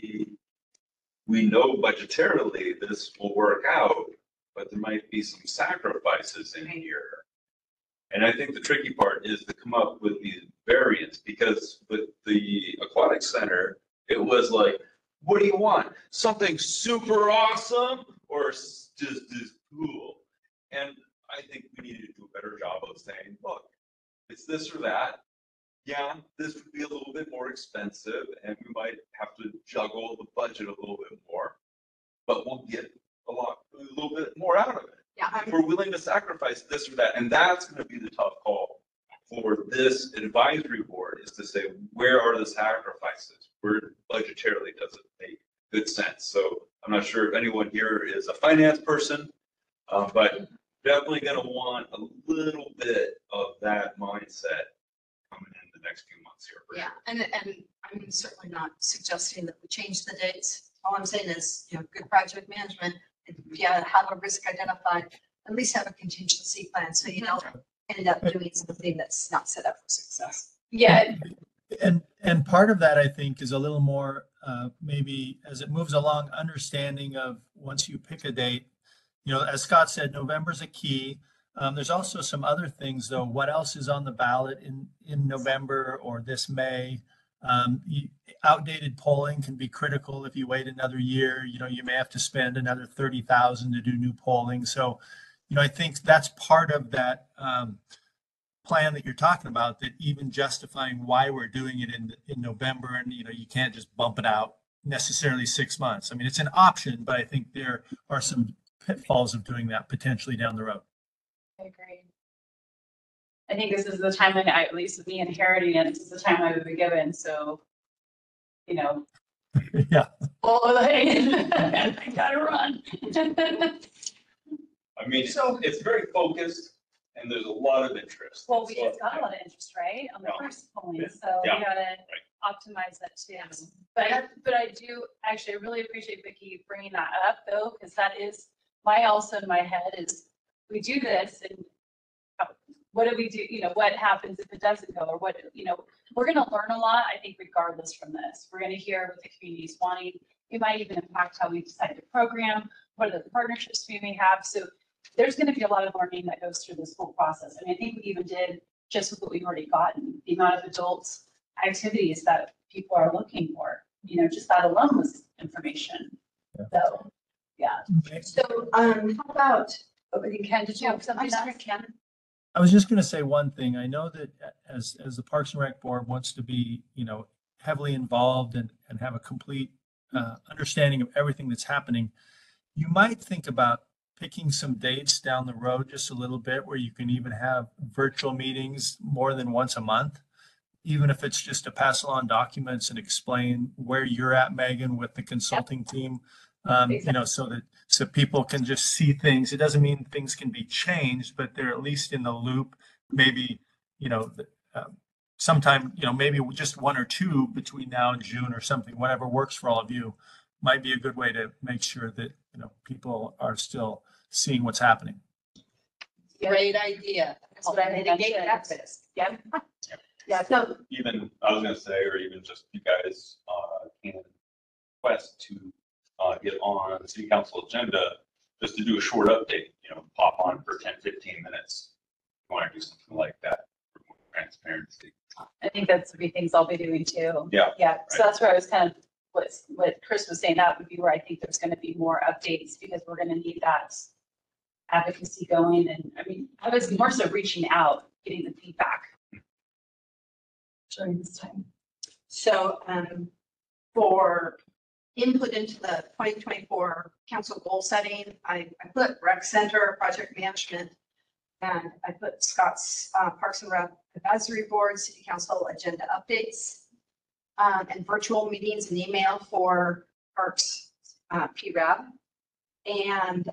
we know budgetarily this will work out, but there might be some sacrifices in here. And I think the tricky part is to come up with these variants, because with the aquatic center, it was like, what do you want? Something super awesome or just cool? And I think we need to do a better job of saying, look, it's this or that. Yeah, this would be a little bit more expensive and we might have to juggle the budget a little bit more, but we'll get a little bit more out of it. Yeah, If we're willing to sacrifice this or that, and that's going to be the tough call for this advisory board, is to say, where are the sacrifices? Where budgetarily does it make good sense? So I'm not sure if anyone here is a finance person, but definitely going to want a little bit of that mindset coming in the next few months here. for yeah, sure. and I'm certainly not suggesting that we change the dates. All I'm saying is, good project management, if you have a risk identified, at least have a contingency plan, so you don't end up doing something that's not set up for success. Yeah, And part of that, I think, is a little more, maybe as it moves along, understanding of once you pick a date, as Scott said, November's a key. There's also some other things, though. What else is on the ballot in November or this May? Outdated polling can be critical if you wait another year. You may have to spend another 30,000 to do new polling. So, I think that's part of that plan that you're talking about, that even justifying why we're doing it in November, and you can't just bump it out necessarily 6 months. I mean, it's an option, but I think there are some pitfalls of doing that potentially down the road. I agree. I think this is the time when at least with me inheriting it, this is the time I would be given, so, Yeah. oh, I gotta run. I mean, it's very focused and there's a lot of interest. Well, we So, just got a lot of interest, right, on the Yeah. first polling, Yeah. so we Yeah. gotta optimize that too. But I do, actually, I really appreciate Vicki bringing that up though, because that is also in my head is, we do this and what do we do, what happens if it doesn't go, or what, we're gonna learn a lot, I think, regardless from this. We're gonna hear what the community's wanting. It might even impact how we decide the program, what are the partnerships we may have. So there's gonna be a lot of learning that goes through this whole process. And I think we even did just with what we've already gotten, the amount of adult activities that people are looking for, just that alone was information. So, yeah. So, how about, Ken, did you have something? I'm sorry, Ken? I was just going to say one thing. I know that as the Parks and Rec Board wants to be, heavily involved and have a complete understanding of everything that's happening, you might think about picking some dates down the road just a little bit where you can even have virtual meetings more than once a month, even if it's just to pass along documents and explain where you're at, Megan, with the consulting team. So people can just see things. It doesn't mean things can be changed, but they're at least in the loop. Maybe, sometime, maybe just one or two between now and June or something, whatever works for all of you, might be a good way to make sure that, people are still seeing what's happening. Great idea. That's what I think I Mitigate should. access. Yeah. Yeah, so, Even, I was gonna say, or even just you guys can request to get on the city council agenda, just to do a short update, pop on for 10, 15 minutes. If you want to do something like that for more transparency. I think that's the things I'll be doing too. Yeah. Yeah, so that's where I was kind of, what Chris was saying, that would be where I think there's gonna be more updates, because we're gonna need that advocacy going. And I mean, I was more so reaching out, getting the feedback during this time. so, for input into the 2024 council goal setting, I put rec center, project management, and I put Scott's Parks and Rec Advisory Board, City Council agenda updates, and virtual meetings and email for Parks PRAB. And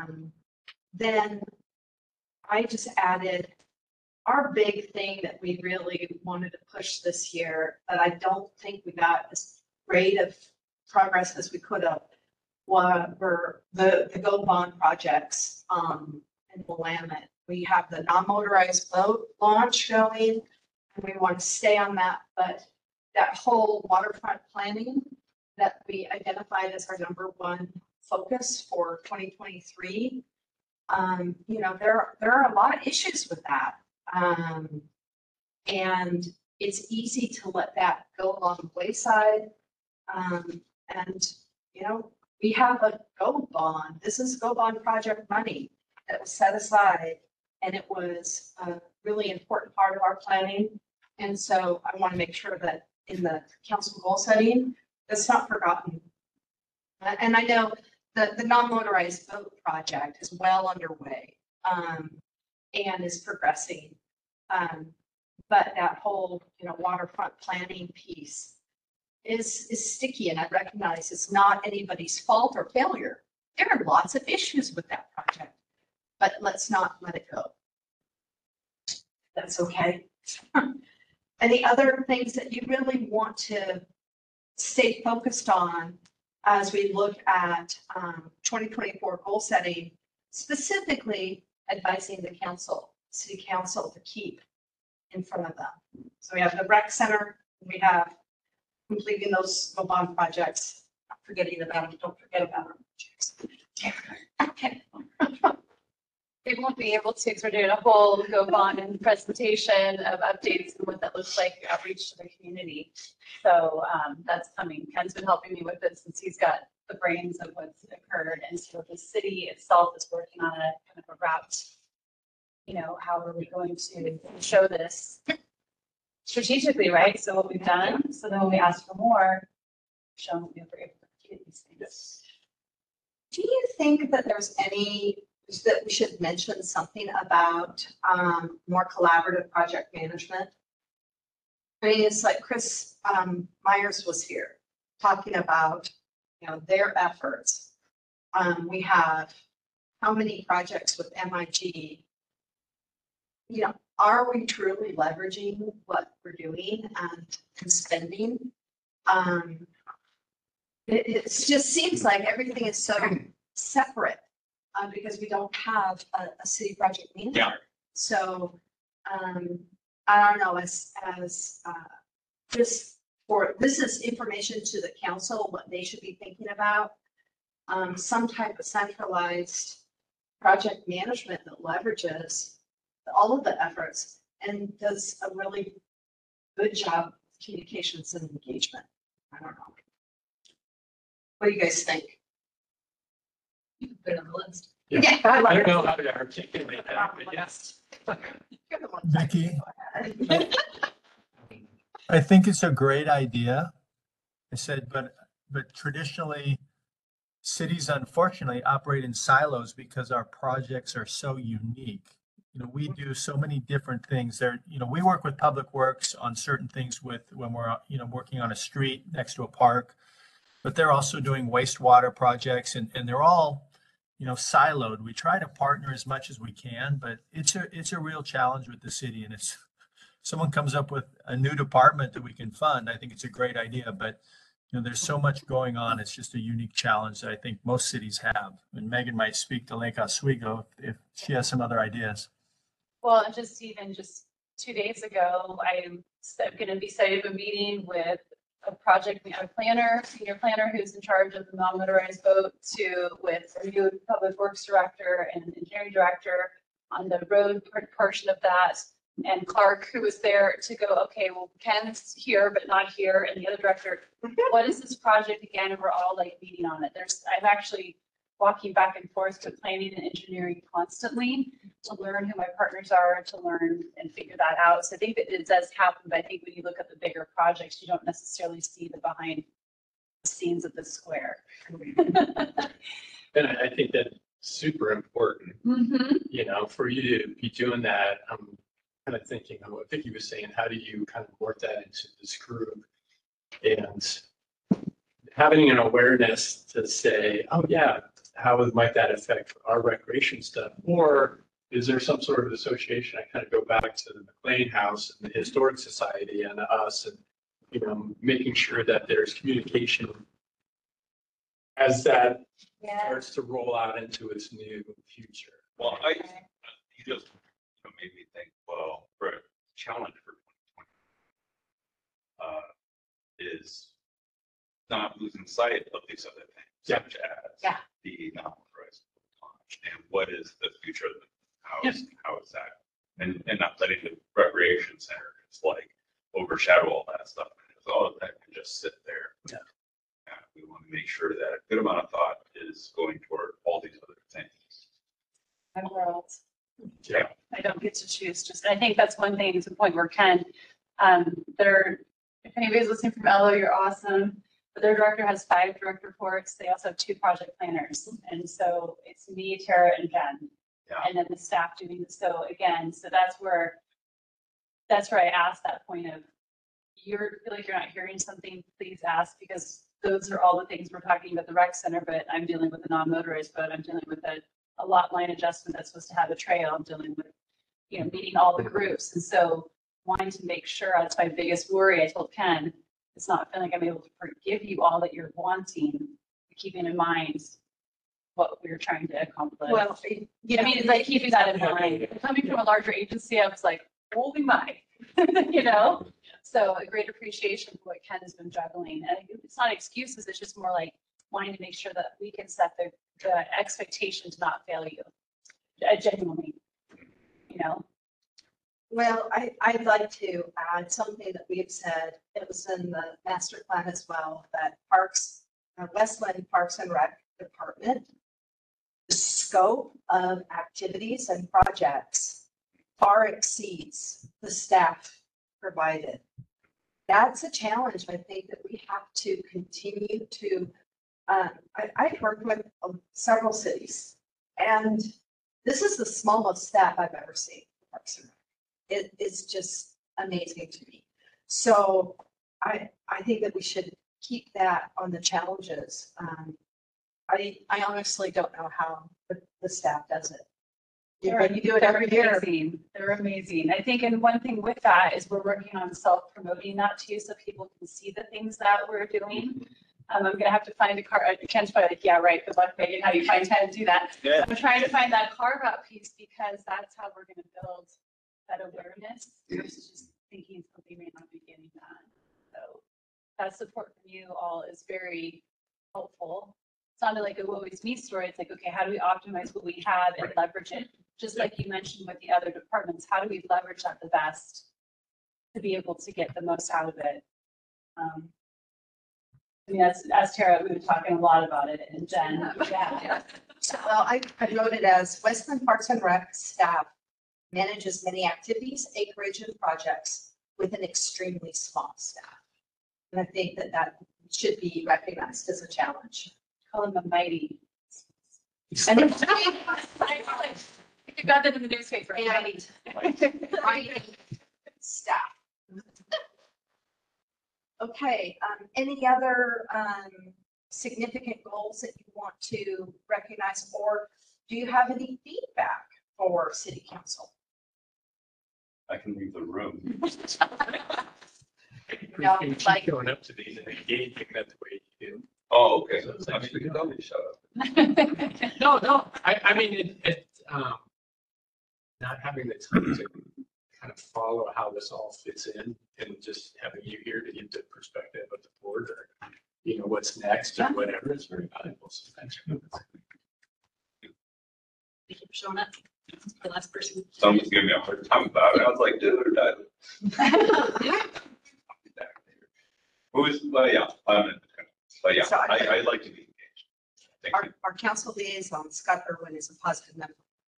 then I just added our big thing that we really wanted to push this year, that I don't think we got as great of progress as we could have, were the Go Bond projects. in Willamette. We have the non-motorized boat launch going, and we want to stay on that, but that whole waterfront planning that we identified as our #1 focus for 2023. There are a lot of issues with that. And it's easy to let that go along the wayside. We have a GO bond. This is GO bond project money that was set aside, and it was a really important part of our planning. And so I want to make sure that in the council goal setting, that's not forgotten. And I know the non-motorized boat project is well underway, and is progressing. But that whole, waterfront planning piece is sticky, and I recognize it's not anybody's fault or failure. There are lots of issues with that project, but let's not let it go. That's okay. Any other things that you really want to stay focused on as we look at 2024 goal setting, specifically advising the council, city council, to keep in front of them? So we have the rec center, we have completing those bond projects, not forgetting about them, don't forget about them. Okay. We won't be able to, because we're doing a whole Go Bond presentation of updates and what that looks like, outreach to the community. So that's coming. Ken's been helping me with it since he's got the brains of what's occurred. And so the city itself is working on a kind of a route. How are we going to show this strategically, right? So what we've done, so then when we ask for more, show them we're able to get these things. Yes. Do you think that there's that we should mention something about more collaborative project management? I mean, it's like Chris Myers was here talking about, their efforts. We have how many projects with MIG? Are we truly leveraging what we're doing and spending? It just seems like everything is so separate. Because we don't have a city project manager. Yeah. So, I don't know, this is information to the council, what they should be thinking about. Some type of centralized project management that leverages all of the efforts and does a really good job of communications and engagement. I don't know. What do you guys think? You can put it on the list. Yeah. I I don't know how to articulate that, but yes. You're the one. Vicky? I think it's a great idea. I said, but traditionally, cities unfortunately operate in silos because our projects are so unique. We do so many different things there. We work with Public Works on certain things when we're, working on a street next to a park, but they're also doing wastewater projects and they're all, siloed. We try to partner as much as we can, but it's a real challenge with the city. And if someone comes up with a new department that we can fund, I think it's a great idea, but there's so much going on. It's just a unique challenge that I think most cities have. And Megan might speak to Lake Oswego if she has some other ideas. Well, and just 2 days ago, I'm going to be setting up a meeting with a senior planner who's in charge of the non-motorized boat, with a new public works director and engineering director on the road portion of that. And Clark, who was there to go, okay, well, Ken's here, but not here. And the other director, what is this project again? And we're all meeting on it. I'm actually walking back and forth to planning and engineering constantly to learn who my partners are, to learn and figure that out. So I think that it does happen, but I think when you look at the bigger projects, you don't necessarily see the behind the scenes of the square. And I think that's super important, for you to be doing that. I'm kind of thinking of what Vicky was saying, how do you kind of work that into this group? And having an awareness to say, oh yeah, how might that affect our recreation stuff? Or is there some sort of association? I kind of go back to the McLean House and the Historic Society and us, and making sure that there's communication as that starts to roll out into its new future. Well, you just made me think, well, for a challenge for 2020 is not losing sight of these other things, such as Yeah. the non-motorized and what is the future of how is that? And not letting the recreation center just like overshadow all that stuff. All of that can just sit there. Yeah. We want to make sure that a good amount of thought is going toward all these other things. My world. Yeah. I don't get to choose. Just, I think that's one thing, to the point where Ken, if anybody's listening from Elo, you're awesome. But their director has 5 direct reports. They also have 2 project planners. And so it's me, Tara, and Jen. Yeah. And then the staff doing this. So again, so that's where I asked that point of, you feel like you're not hearing something, please ask, because those are all the things we're talking about the rec center, but I'm dealing with the non-motorized, but I'm dealing with a lot line adjustment that's supposed to have a trail. I'm dealing with, meeting all the groups. And so wanting to make sure, that's my biggest worry. I told Ken, it's not feeling like I'm able to give you all that you're wanting, keeping in mind what we're trying to accomplish. Well, it's like keeping that in mind. Coming from a larger agency, I was like, holy my, So a great appreciation for what Ken has been juggling. And it's not excuses, it's just more like wanting to make sure that we can set the expectation to not fail you. Genuinely, Well, I'd like to add something that we've said. It was in the master plan as well, that Westland Parks and Rec Department, the scope of activities and projects far exceeds the staff provided. That's a challenge, I think, that we have to continue to, I've worked with several cities, and this is the smallest staff I've ever seen. Parks and Rec. It is just amazing to me. So I think that we should keep that on the challenges. I honestly don't know how the staff does it. But you do it every year. Amazing. They're amazing. I think, and one thing with that is we're working on self-promoting that too, so people can see the things that we're doing. I'm gonna have to find a car. Ken's probably like, yeah, right. Good luck, Megan. How do you find time to do that? Yeah. I'm trying to find that carve out piece, because that's how we're gonna build that awareness versus just thinking something may not be getting done. So that support from you all is very helpful. It's not like a woe is me story. It's like, okay, how do we optimize what we have and leverage it? Just like you mentioned with the other departments, how do we leverage that the best to be able to get the most out of it? As Tara, we've been talking a lot about it, and Jen, yeah. Well, I wrote it as Westland Parks and Rec staff manages many activities, acreage, and projects with an extremely small staff. And I think that should be recognized as a challenge. Call them a mighty. And then, you got that in the newspaper. Mighty staff. Okay, any other significant goals that you want to recognize, or do you have any feedback for City Council? I can leave the room. No, Appreciate like- you showing up to these and engaging that the way you do. Oh, okay. So it's I mean, actually you can totally shut up. No, I mean, not having the time to kind of follow how this all fits in, and just having you here to get the perspective of the board, or, what's next or whatever, is very valuable. So thanks for doing that. Thank you for showing up. The last person. Someone's giving me a hard time about it. I was like, dude, but yeah, So I like to be engaged. Thank you. Our council liaison, Scott Irwin, is a positive member.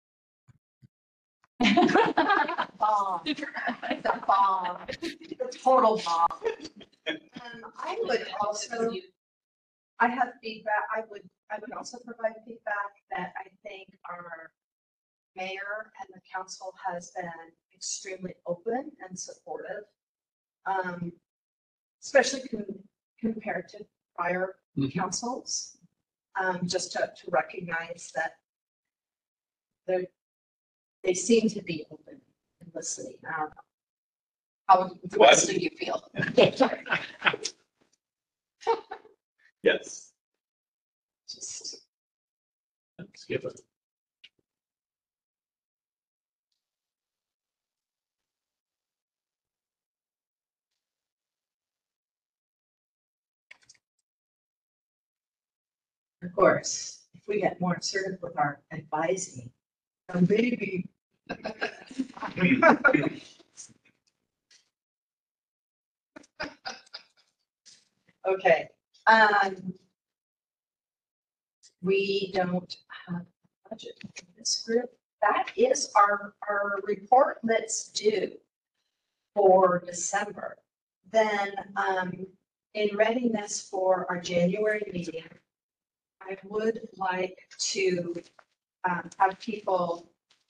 Bomb. It's a bomb. A total bomb. I would also, I have feedback, I would also provide feedback that I think our mayor and the council has been extremely open and supportive. Especially compared to prior councils, just to recognize that they seem to be open and listening. I don't know. How the rest of you feel? Yes. Just, Let's give it. Of course, if we get more assertive with our advising, then maybe. Okay, we don't have a budget in this group. That is our report that's due for December. Then, in readiness for our January meeting, I would like to, have people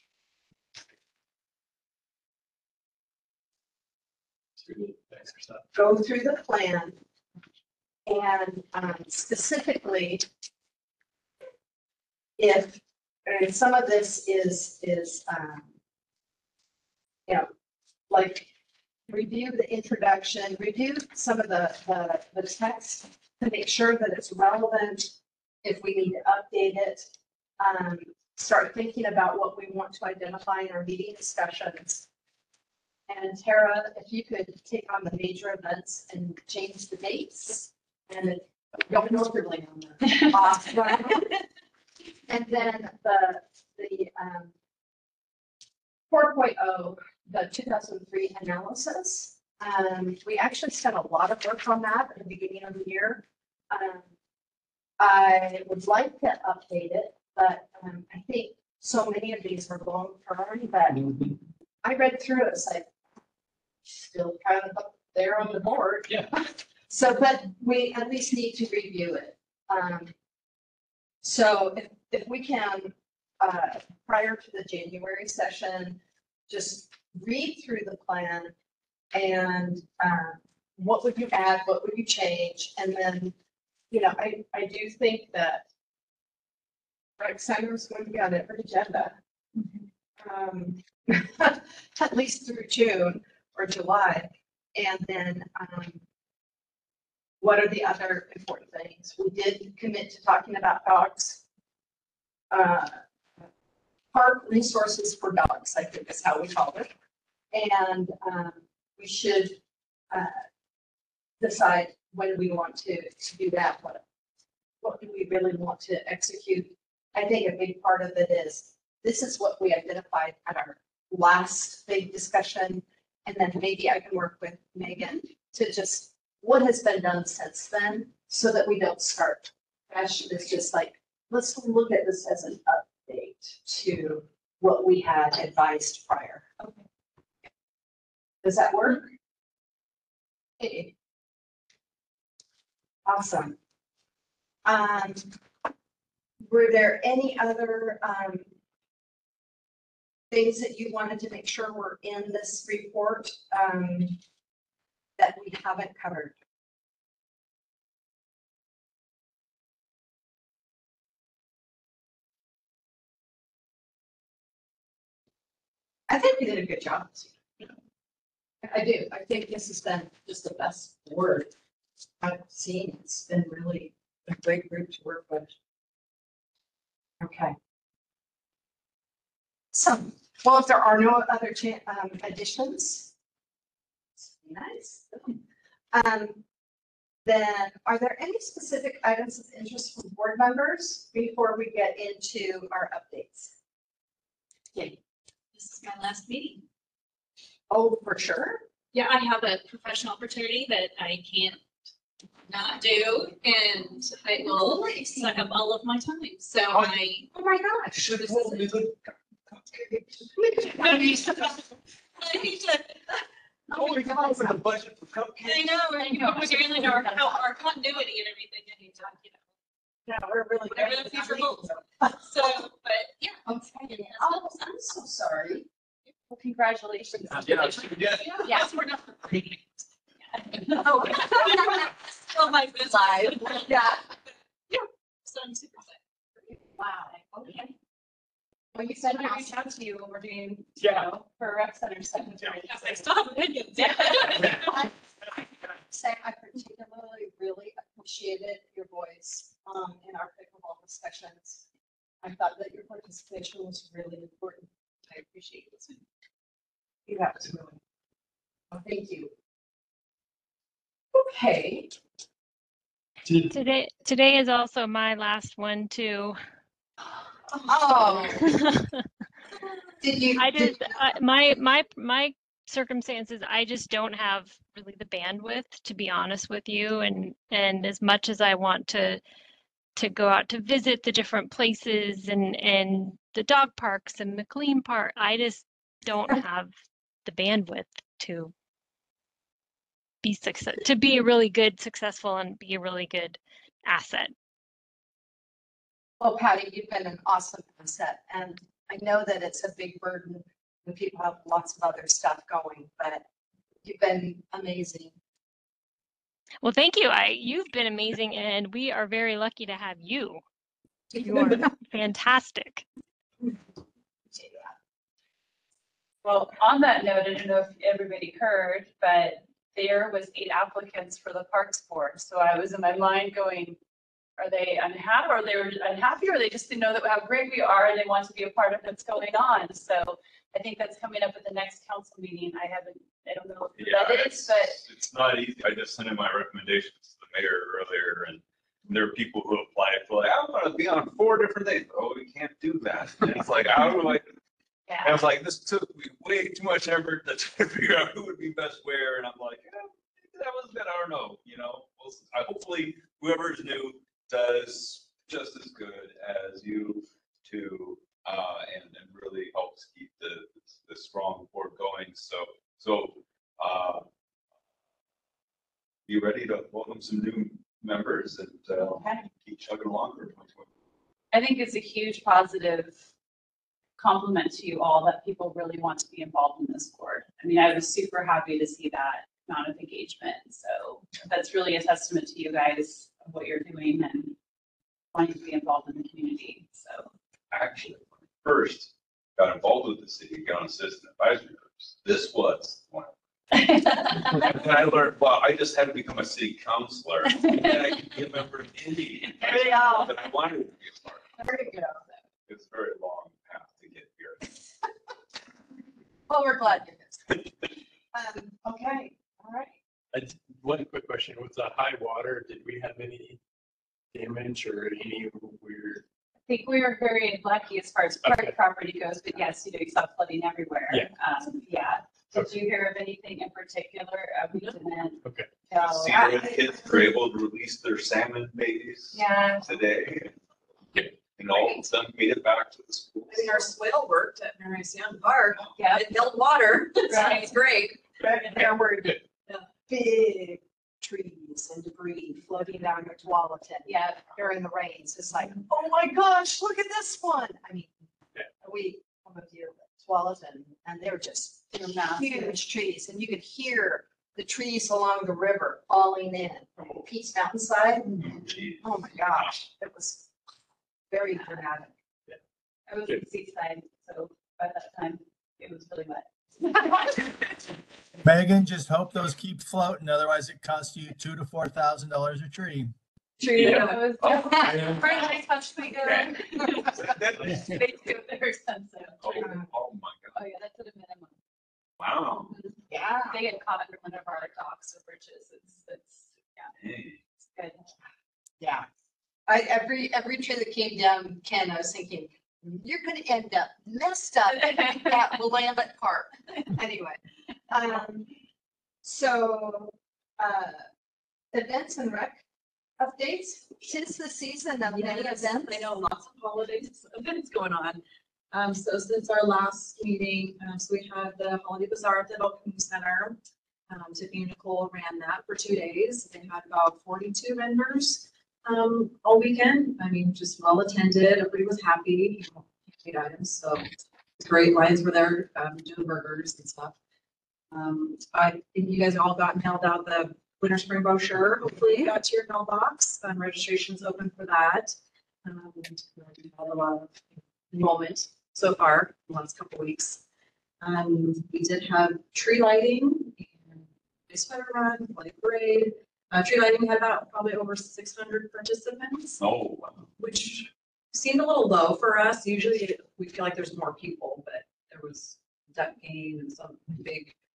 go through the plan and, specifically, if, and some of this is, you know, like, review the introduction, review some of the text to make sure that it's relevant, if we need to update it. Start thinking about what we want to identify in our meeting discussions. And Tara, if you could take on the major events and change the dates and don't know really on that. And then the 4.0, the 2003 analysis. We actually spent a lot of work on that at the beginning of the year. I would like to update it, but I think so many of these are long term that I read through it, it's like still kind of up there on the board. Yeah. So, but we at least need to review it. So if we can, prior to the January session, just read through the plan and what would you add, what would you change? And then, you know, I do think that rec center is going to be on every agenda. At least through June or July. And then what are the other important things? We did commit to talking about dogs. Park resources for dogs, I think is how we call it. And we should decide when we want to do that. What do we really want to execute? I think a big part of it is, this is what we identified at our last big discussion. And then maybe I can work with Megan to just what has been done since then so that we don't start fresh. It's just like, let's look at this as an update to what we had advised prior. Okay. Does that work? Okay. Awesome. Were there any other things that you wanted to make sure were in this report that we haven't covered? I think you did a good job. I do. I think this has been just the best work I've seen. It's been really a great group to work with. Okay. So, well, if there are no other additions, nice. Then are there any specific items of interest from board members before we get into our updates? Okay. This is my last meeting. Oh, for sure. Yeah, I have a professional opportunity that I can't not do, and I will suck up all of my time. So Oh my gosh. Should have told me the. I need to. Oh, we got over the budget for cupcakes. I know, right? Apparently our continuity and everything, I need to, you know, Yeah, we're really. whatever the future holds. So, but yeah. Okay. Oh, I'm so sorry. Well, congratulations. Yeah. Yes, we're not. Oh, oh my goodness. Yeah. So I'm super excited. Wow, okay. Well, you said I reached out to you when we're doing, Yeah. for rec center secretary. Yes, I still have opinions. Yeah. Say I particularly really appreciated your voice in our pickleball discussions. I thought that your participation was really important. I appreciate it. Yeah, that was really. Well, thank you. Okay. Today is also my last one too. Oh, did you? I just my circumstances, I just don't have really the bandwidth, to be honest with you, and as much as I want to go out to visit the different places and the dog parks and McLean Park, I just don't have the bandwidth to be a really good, successful, and be a really good asset. Well, Patty, you've been an awesome asset, and I know that it's a big burden when people have lots of other stuff going, but you've been amazing. Well, thank you. You've been amazing, and we are very lucky to have you. You are fantastic. Well, on that note, I don't know if everybody heard, but there was 8 applicants for the Parks Board. So I was in my mind going, are they unhappy, or they were unhappy, or they just didn't know that how great we are and they want to be a part of what's going on. So I think that's coming up at the next council meeting. I don't know who that is, but It's not easy. I just sent in my recommendations to the mayor earlier, and there are people who applied for like, I want to be on 4 different things. Oh, we can't do that. And it's like, how do I? yeah. I was like, this took me way too much effort to figure out who would be best where, and I'm like, that was good. I don't know. Hopefully whoever is new does just as good as you two, and really helps keep the strong board going. So be ready to welcome some new members and keep chugging along for 2020. I think it's a huge positive compliment to you all that people really want to be involved in this board. I mean, I was super happy to see that amount of engagement. So that's really a testament to you guys of what you're doing and wanting to be involved in the community. So Actually, when I first got involved with the city, got on assistant advisory groups, this was one. And I learned, well, I just had to become a city councilor, and then I could be a member of any There you go. that I wanted to be a part of. There you go. It's a very long path to get here. Well, we're glad you're here. Okay, all right. One quick question, with the high water, did we have any damage or any weird? I think we were very lucky as far as park property goes, but yes, you saw flooding everywhere. Yeah. Yeah. Did you hear of anything in particular? We didn't. Okay. No. See where the kids were able to release their salmon babies Yeah. today. And all of them made it back to the schools. I mean, our swale worked at Mary's Young Park. Yeah. It held water. So Right. it's great. There were Good. big trees and debris floating down to Tualatin. Yeah. During the rains. It's like, oh my gosh, look at this one. I mean, Yeah. we come up here with Tualatin, and they're just They're massive. huge trees, and you could hear the trees along the river falling in from Pete's Mountainside. Geez. Oh my gosh, it was very dramatic. I was in Seaside, so by that time it was really wet. Megan, just hope those keep floating, otherwise it costs you $2,000 to $4,000 a tree. True. Yeah. It was very nice, much bigger. Okay. They do, they're expensive. Oh my Oh God. yeah, that's at a minimum. Wow. Yeah. They get caught under one of our docks or bridges. Yeah, Hey. it's good. Yeah. Every tree that came down, Ken, I was thinking, you're gonna end up messed up at Willamette Park. Anyway, so, events and rec updates, tis the season of many Yes, events. I know, lots of holidays events going on. So since our last meeting, so we had the Holiday Bazaar at the Welcome Center. Tiffany and Nicole ran that for 2 days. They had about 42 vendors all weekend. I mean, just well attended. Everybody was happy. Great items, so it's great. Lions were there doing burgers and stuff. I think you guys all got mailed out the winter spring brochure. Hopefully it got to your mailbox. Registration's open for that. We've had a lot of enrollment so far in the last couple of weeks. We did have tree lighting and a sweater run, light parade. Tree lighting had about probably over 600 participants, Oh, wow. which seemed a little low for us. Usually we feel like there's more people, but there was duck game and some big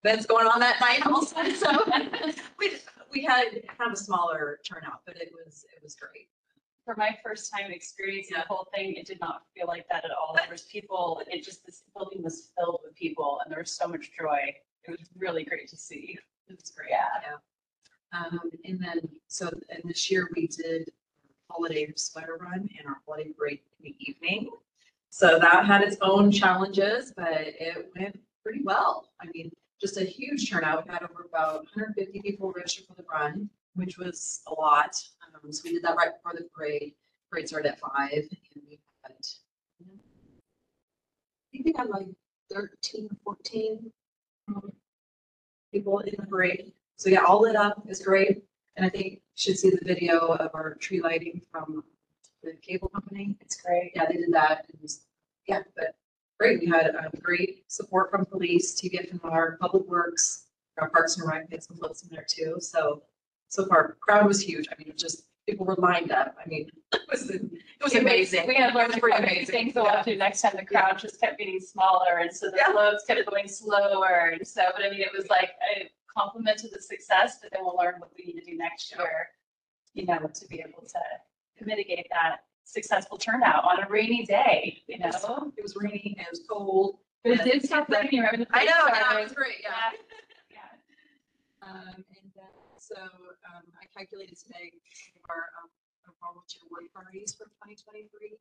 events going on that night also. So we had kind of a smaller turnout, but it was great. For my first time experiencing the whole thing, it did not feel like that at all. There was people, this building was filled with people and there was so much joy. It was really great to see. It was great. Yeah. And then, and this year we did holiday sweater run and our holiday break in the evening. So that had its own challenges, but it went pretty well. I mean, just a huge turnout. We had over about 150 people registered for the run, which was a lot. So we did that right before the parade. Parade started at 5, and we had, I think we had like 13, 14 people in the parade. So yeah, all lit up. It's great. And I think you should see the video of our tree lighting from the cable company. It's great. Yeah, they did that. It was, yeah, but great. We had great support from police, TVFNR, Public Works, our Parks and Rec, had some folks in there too. So far, crowd was huge. I mean, just people were lined up. I mean, it was amazing. We had learned It was pretty amazing things to watch next time. The crowd just kept getting smaller, and so the floats kept going slower. And so, but I mean, it was like a compliment to the success, but then we'll learn what we need to do next year, to be able to mitigate that successful turnout on a rainy day. It was raining, it was cold. But it did stop raining. Remember I know, yeah, it was great, yeah. Yeah. And then, I calculated today our volunteer work parties for 2023,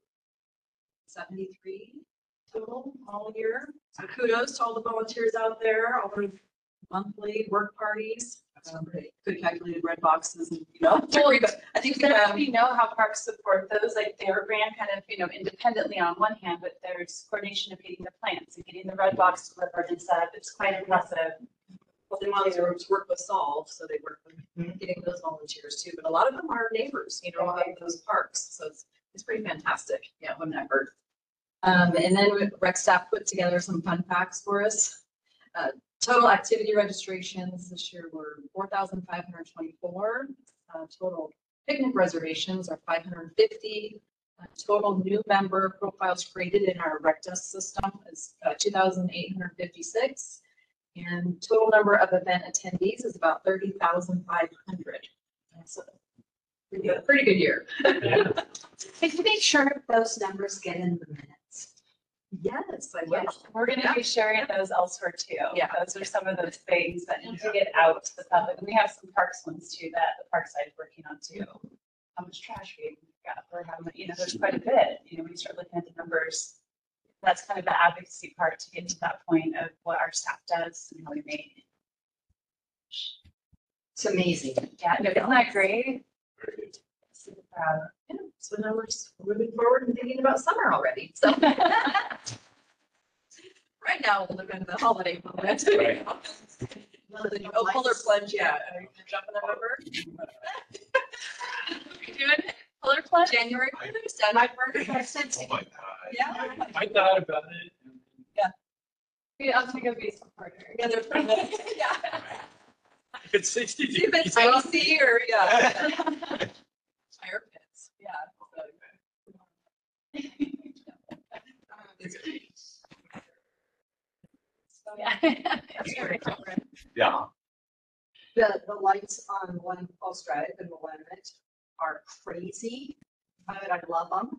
73 total all year. So kudos to all the volunteers out there, all the monthly work parties. Good calculated red boxes and, I think We know how parks support those, like they're ran kind of, independently on one hand, but there's coordination of getting the plants and getting the red box delivered and set up. It's quite impressive. Well, they want to work with Solve, so they work with getting those volunteers too. But a lot of them are neighbors, of those parks. So it's pretty fantastic. Yeah, what an effort. And then rec staff put together some fun facts for us. Total activity registrations this year were 4,524. Total picnic reservations are 550. Total new member profiles created in our RecDesk system is 2,856. And total number of event attendees is about 30,500. So pretty good year. And to make sure those numbers get in the minutes. Yes, I will. We're going to be sharing those elsewhere too. Yeah. Those are some of those things that need to get out to the public. And we have some parks ones too that the park side is working on too. How much trash we got or how much, there's quite a bit. When you start looking at the numbers, that's kind of the advocacy part to get to that point of what our staff does and how we make. It's amazing. Yeah, no, isn't that great? Super proud. Yeah, so now we're moving forward and thinking about summer already. So right now we'll look into the holiday moment. Right. Polar plunge, yeah. Are you gonna jump in the river? You doing polar plunge? January. My birthday. Oh my God. Yeah. I thought about it. Yeah, I'll take a base reporter. Yeah, they're pretty good. Yeah. If it's 60 You've been degrees out, icy or, yeah. Fire pits, yeah. It's great. Yeah. The lights on Millennium Falls Drive and Willamette are crazy, but I love them.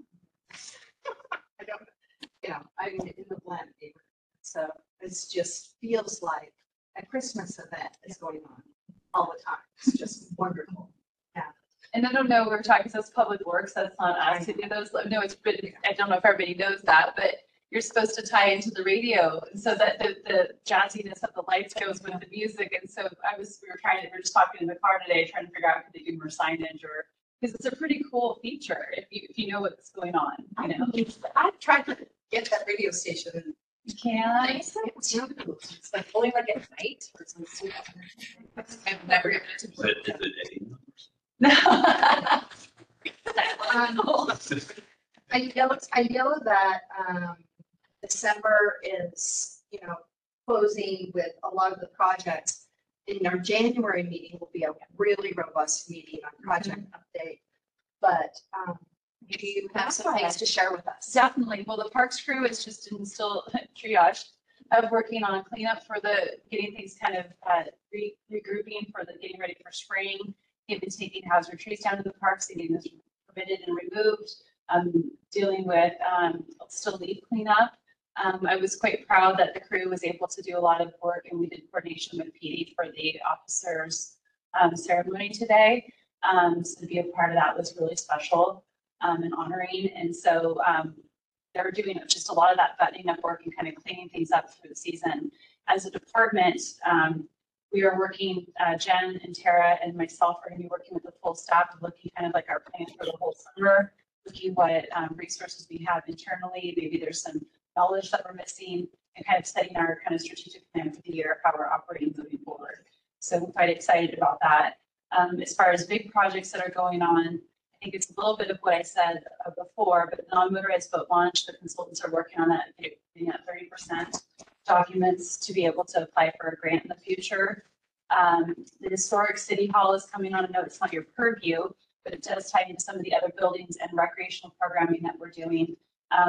I'm in the Willamette neighborhood, so it just feels like a Christmas event is going on all the time. It's just wonderful. And I don't know, we were talking, so it's Public Works, that's not us to do those. No, it's, I don't know if everybody knows that, but you're supposed to tie into the radio so that the jazziness of the lights goes with the music. And so we were just talking in the car today, trying to figure out could they do more signage or, because it's a pretty cool feature if you know what's going on, I've tried to get that radio station. You can. It's like only like at night or something. I've never given it to Is it I know that December is, closing with a lot of the projects. In our January meeting will be a really robust meeting on project update. But do you have some things to share with us? Definitely. Well, the parks crew is just still triage. of working on cleanup for getting things kind of regrouping for getting ready for spring. They've been taking hazard trees down to the parks, getting those permitted and removed, dealing with still leaf cleanup. I was quite proud that the crew was able to do a lot of work, and we did coordination with PD for the officers ceremony today. So to be a part of that was really special and honoring. And so they're doing just a lot of that buttoning up work and kind of cleaning things up through the season. As a department, we are working, Jen and Tara and myself are going to be working with the full staff, looking kind of like our plan for the whole summer, looking what resources we have internally. Maybe there's some knowledge that we're missing, and kind of setting our kind of strategic plan for the year, how we're operating moving forward. So I'm quite excited about that. As far as big projects that are going on, I think it's a little bit of what I said before, but non-motorized boat launch, the consultants are working on that, getting at 30% documents to be able to apply for a grant in the future. The historic city hall is coming on. I know it's not your purview, but it does tie into some of the other buildings and recreational programming that we're doing.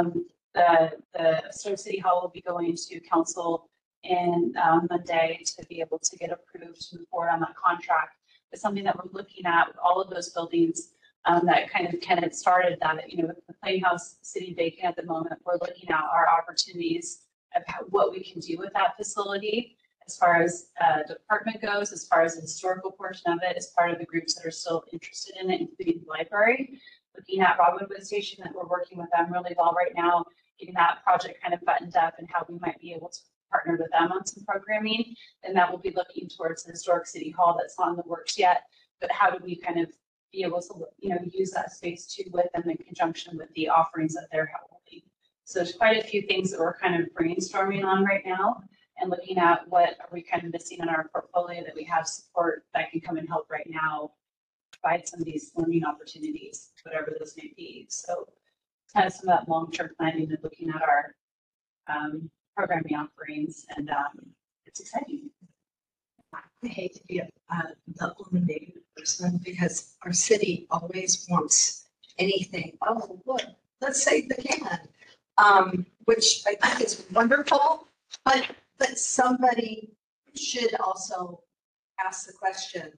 The historic city hall will be going to council in Monday to be able to get approved to move forward on that contract. It's something that we're looking at with all of those buildings that kind of started that, you know, with the Playhouse sitting vacant at the moment, we're looking at our opportunities of what we can do with that facility as far as department goes, as far as the historical portion of it, as part of the groups that are still interested in it, including the library. Looking at Robinwood Station, that we're working with them really well right now, getting that project kind of buttoned up and how we might be able to partner with them on some programming. And that will be looking towards the historic city hall that's not in the works yet, but how do we kind of be able to, you know, use that space too with them in conjunction with the offerings that they're holding. So there's quite a few things that we're kind of brainstorming on right now and looking at what are we kind of missing in our portfolio that we have support that can come and help right now provide some of these learning opportunities, whatever those may be. So kind of some of that long-term planning and looking at our programming offerings, and it's exciting. I hate to be the only negative person because our city always wants anything. Oh, look, let's save the can, which I think is wonderful, but somebody should also ask the question,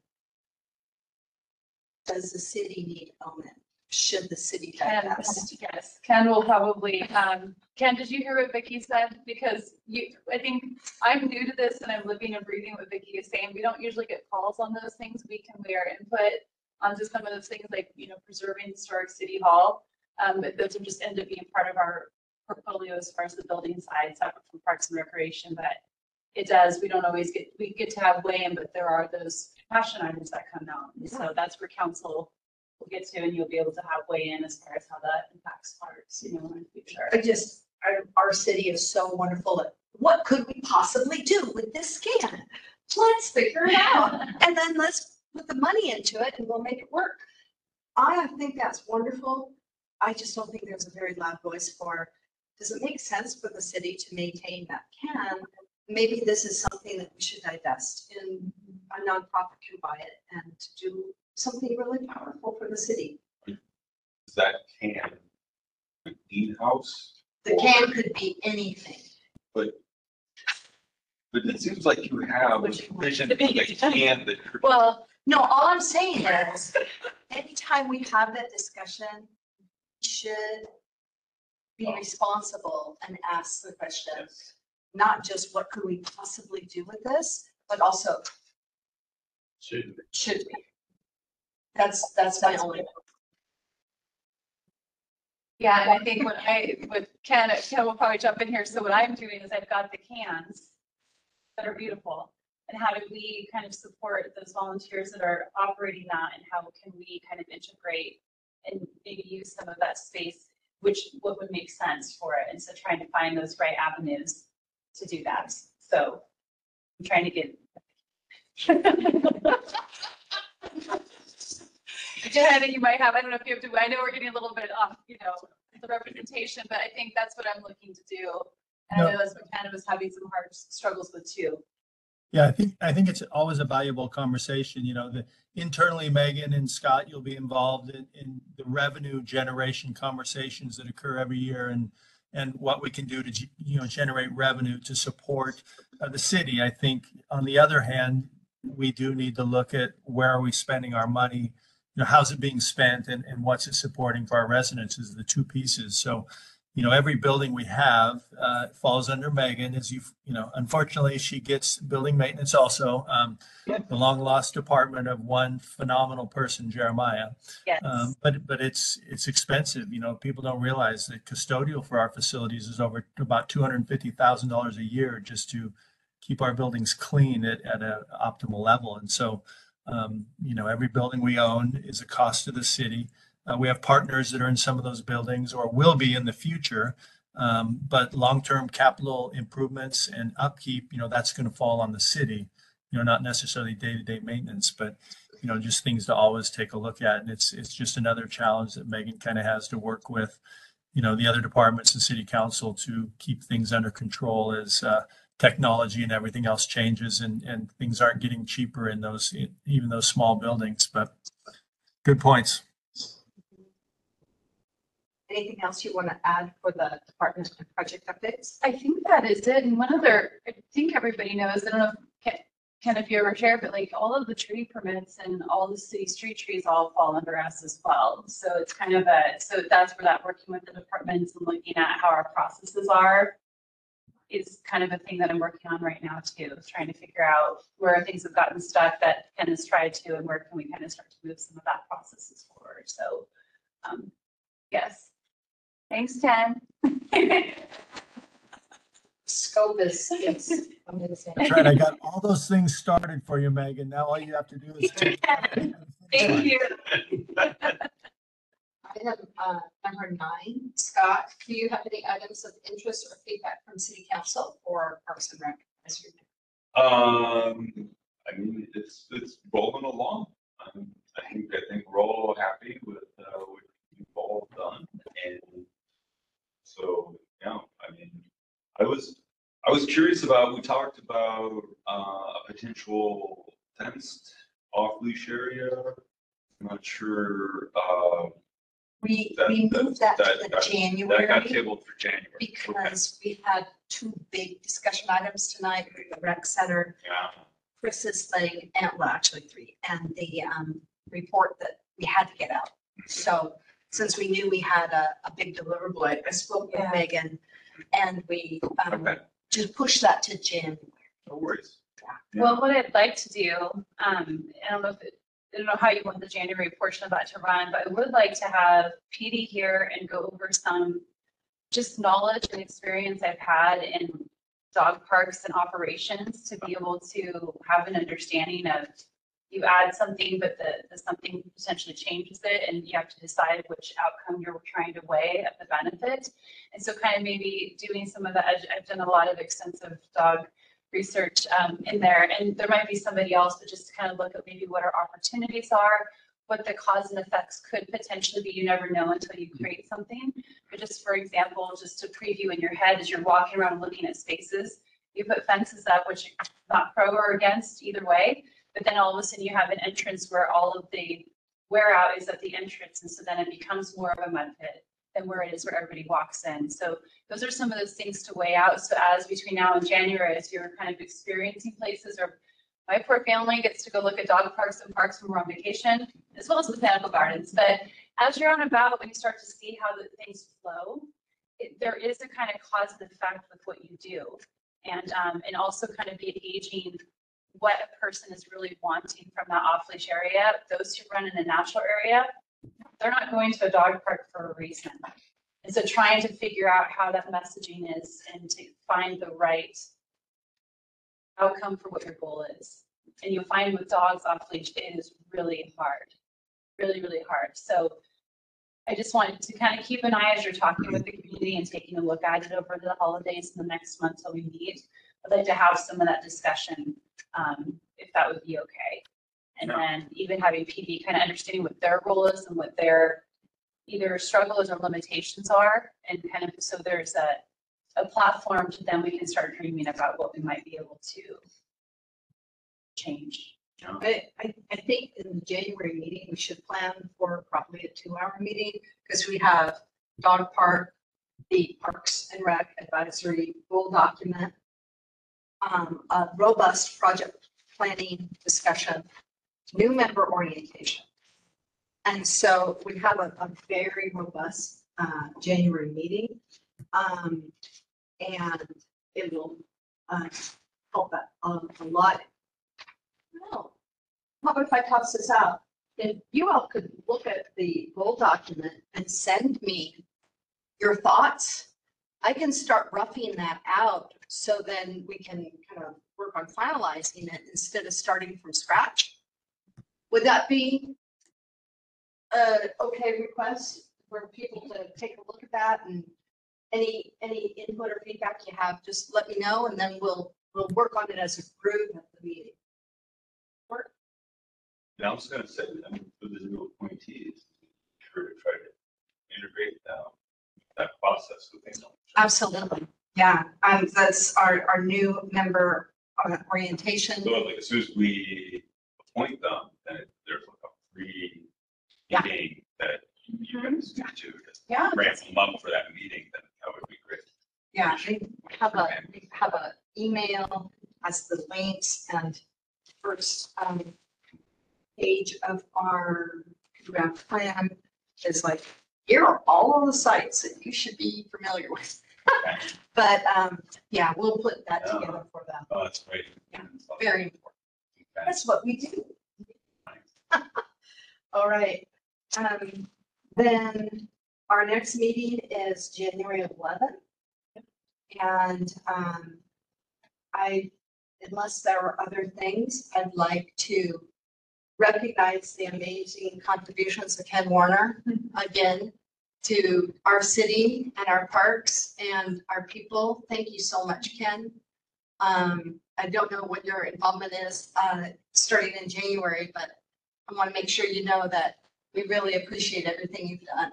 does the city need Omen? Should the city divest? Yes, Ken will probably, Ken, did you hear what Vicki said? Because I think I'm new to this and I'm living and breathing what Vicki is saying. We don't usually get calls on those things. We can weigh our input onto some of those things like, you know, preserving historic city hall. Those will just end up being part of our portfolio as far as the building side, separate from Parks and Recreation, but it does, we don't always get to have weigh in, but there are those passion items that come out. And so that's where council will get to, and you'll be able to have weigh in as far as how that impacts parks, you know, in the future. Our city is so wonderful at what could we possibly do with this can? Let's figure it out. And then let's put the money into it and we'll make it work. I think that's wonderful. I just don't think there's a very loud voice for, does it make sense for the city to maintain that can? Maybe this is something that we should divest and a nonprofit can buy it and do something really powerful for the city. Is that can a Dean House? The can could be anything. But it seems like you have a vision for the can that. Well, no, all I'm saying is, anytime we have that discussion, we should be responsible and ask the question, not just what could we possibly do with this, but also should we? That's my only. Yeah, and I think with Ken will probably jump in here. So what I'm doing is I've got the cans that are beautiful. And how do we kind of support those volunteers that are operating that, and how can we kind of integrate and maybe use some of that space, what would make sense for it? And so trying to find those right avenues to do that. So I'm trying to get. I think you might have, I don't know if you have to, I know we're getting a little bit off, you know, the representation, but I think that's what I'm looking to do. And I know that's what Canada was having some hard struggles with too. Yeah, I think it's always a valuable conversation. You know, internally, Megan and Scott, you'll be involved in the revenue generation conversations that occur every year. And and what we can do to, generate revenue to support the city. I think on the other hand, we do need to look at where are we spending our money, how's it being spent and what's it supporting for our residents is the two pieces. So, every building we have falls under Megan, as unfortunately she gets building maintenance also, the long lost department of one phenomenal person, Jeremiah. Yes. But it's expensive. People don't realize that custodial for our facilities is over about $250,000 a year just to keep our buildings clean at an optimal level. And so, every building we own is a cost to the city. We have partners that are in some of those buildings or will be in the future. But long-term capital improvements and upkeep, that's going to fall on the city, not necessarily day-to-day maintenance, but, just things to always take a look at. And it's just another challenge that Megan kind of has to work with, the other departments and city council to keep things under control as technology and everything else changes and things aren't getting cheaper in even those small buildings. But good points. Anything else you want to add for the department and project updates? I think that is it. And one other, I think everybody knows, I don't know if you ever share, but like all of the tree permits and all the city street trees all fall under us as well. So it's kind of so that's where that working with the departments and looking at how our processes are is kind of a thing that I'm working on right now too, is trying to figure out where things have gotten stuck that Ken has tried to, and where can we kind of start to move some of that processes forward. So yes. Thanks, Ken. Scope is, I'm going to say. That's right. I got all those things started for you, Megan. Now all you have to do is. Thank you. Item number 9, Scott, do you have any items of interest or feedback from City Council or Parks and Rec? I mean, it's rolling along. I think we're all happy with what we've all done, and so I mean, I was curious about. We talked about a potential fenced off-leash area. I'm not sure. We moved that to January. That got tabled for January. Because we had 2 big discussion items tonight, the rec center, Chris's thing, and well, actually 3, and the report that we had to get out. So since we knew we had a big deliverable, I spoke with Megan, and we just pushed that to January. No worries. Well, what I'd like to do, I don't know how you want the January portion of that to run, but I would like to have PD here and go over some just knowledge and experience I've had in dog parks and operations to be able to have an understanding of you add something, but the something potentially changes it, and you have to decide which outcome you're trying to weigh of the benefit. And so kind of maybe doing some of that. I've done a lot of extensive dog research in there, and there might be somebody else, but just to kind of look at maybe what our opportunities are, what the cause and effects could potentially be. You never know until you create something. But just for example, just to preview in your head as you're walking around looking at spaces, you put fences up, which you're not pro or against either way, but then all of a sudden you have an entrance where all of the wear out is at the entrance, and so then it becomes more of a mud pit than where it is where everybody walks in. So those are some of those things to weigh out. So as between now and January, as you're kind of experiencing places, or my poor family gets to go look at dog parks and parks when we're on vacation, as well as botanical gardens. But as you're on about, when you start to see how the things flow, there is a kind of cause and effect with what you do. And also kind of be gauging what a person is really wanting from that off-leash area. Those who run in a natural area, they're not going to a dog park for a reason. And so trying to figure out how that messaging is and to find the right outcome for what your goal is. And you'll find with dogs off-leash, it is really hard, really, really hard. So I just wanted to kind of keep an eye as you're talking with the community and taking a look at it over the holidays and the next month till we meet. I'd like to have some of that discussion, if that would be okay. And then even having PD kind of understanding what their role is and what their either struggles or limitations are, and kind of so there's a platform to then we can start dreaming about what we might be able to change. I think in the January meeting, we should plan for probably a 2-hour meeting, because we have dog park, the Parks and Rec Advisory goal document, a robust project planning discussion, new member orientation. And so we have a very robust January meeting. And it will help a lot. No, how about if I toss this out? If you all could look at the goal document and send me your thoughts, I can start roughing that out so then we can kind of work on finalizing it instead of starting from scratch. Would that be a okay request for people to take a look at that, and any input or feedback you have, just let me know, and then we'll work on it as a group at the meeting. Work? And I was gonna say, I mean, for the new appointees, sure to try to integrate that process within them. Absolutely. Yeah, that's our new member orientation. So like as soon as we appoint them, then there's like a free Yeah. meeting that you guys do to Yeah. ramp them up for that meeting, then that would be great. Yeah, we have a email as the links, and first page of our draft plan is like, here are all of the sites that you should be familiar with. But yeah, we'll put that together for them. Oh, that's great. Yeah. Very important. Okay. That's what we do. All right. Then our next meeting is January 11th. And unless there are other things, I'd like to recognize the amazing contributions of Ken Warner again to our city and our parks and our people. Thank you so much, Ken. I don't know what your involvement is starting in January, but I want to make sure you know that we really appreciate everything you've done.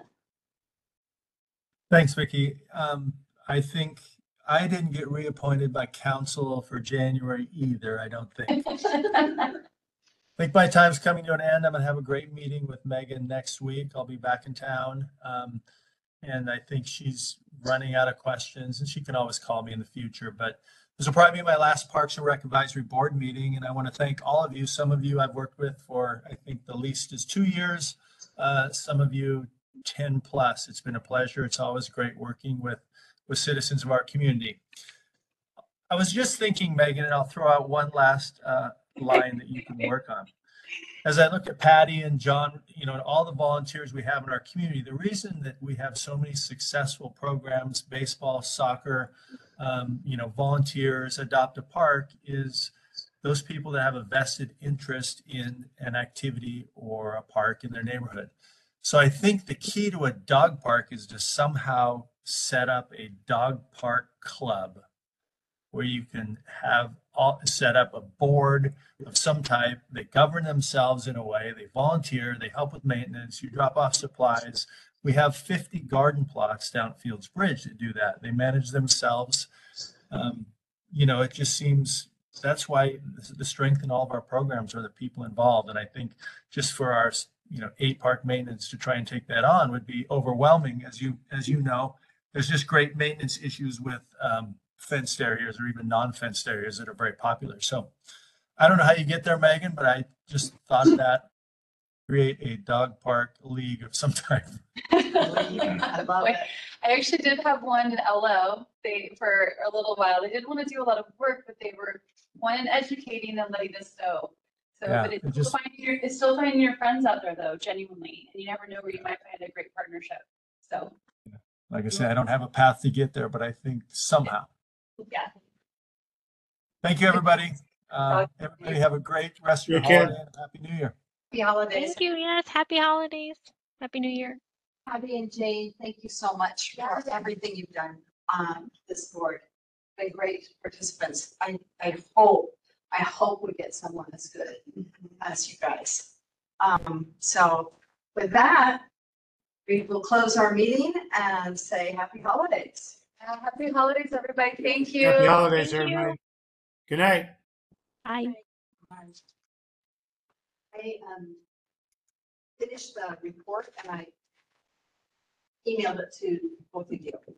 Thanks, Vicki. I think I didn't get reappointed by council for January either, I don't think. I think my time's coming to an end. I'm gonna have a great meeting with Megan next week. I'll be back in town. And I think she's running out of questions, and she can always call me in the future, but this will probably be my last Parks and Rec Advisory Board meeting. And I want to thank all of you. Some of you I've worked with for, I think the least is 2 years. Some of you 10 plus. It's been a pleasure. It's always great working with citizens of our community. I was just thinking, Megan, and I'll throw out one last line that you can work on. As I look at Patty and John, and all the volunteers we have in our community, the reason that we have so many successful programs, baseball, soccer, volunteers, Adopt a Park, is those people that have a vested interest in an activity or a park in their neighborhood. So I think the key to a dog park is to somehow set up a dog park club where you can set up a board of some type. They govern themselves in a way, they volunteer, they help with maintenance, you drop off supplies. We have 50 garden plots down at Fields Bridge that do that. They manage themselves. It just seems that's why the strength in all of our programs are the people involved. And I think just for our 8 park maintenance to try and take that on would be overwhelming. As you know, there's just great maintenance issues with fenced areas or even non-fenced areas that are very popular. So I don't know how you get there, Megan, but I just thought that create a dog park league of some type. I love it. I actually did have one in LO. For a little while, they didn't want to do a lot of work, but they were educating and letting us know. So, Yeah, but it's still finding your friends out there though, genuinely, and you never know where you might find a great partnership. So, Like I said, I don't have a path to get there, but I think somehow. yeah. Thank you, everybody. Everybody have a great rest of your Take care. holiday and Happy New Year. Happy holidays. Thank you. Yes. Happy holidays. Happy New Year. Abby and Jane, thank you so much for everything you've done on this board. Been great participants. I hope we get someone as good as you guys. So with that, we will close our meeting and say happy holidays. Happy holidays, everybody. Thank you. Happy holidays, Thank you. everybody. Good night. Bye. I finished the report and I emailed it to both of you.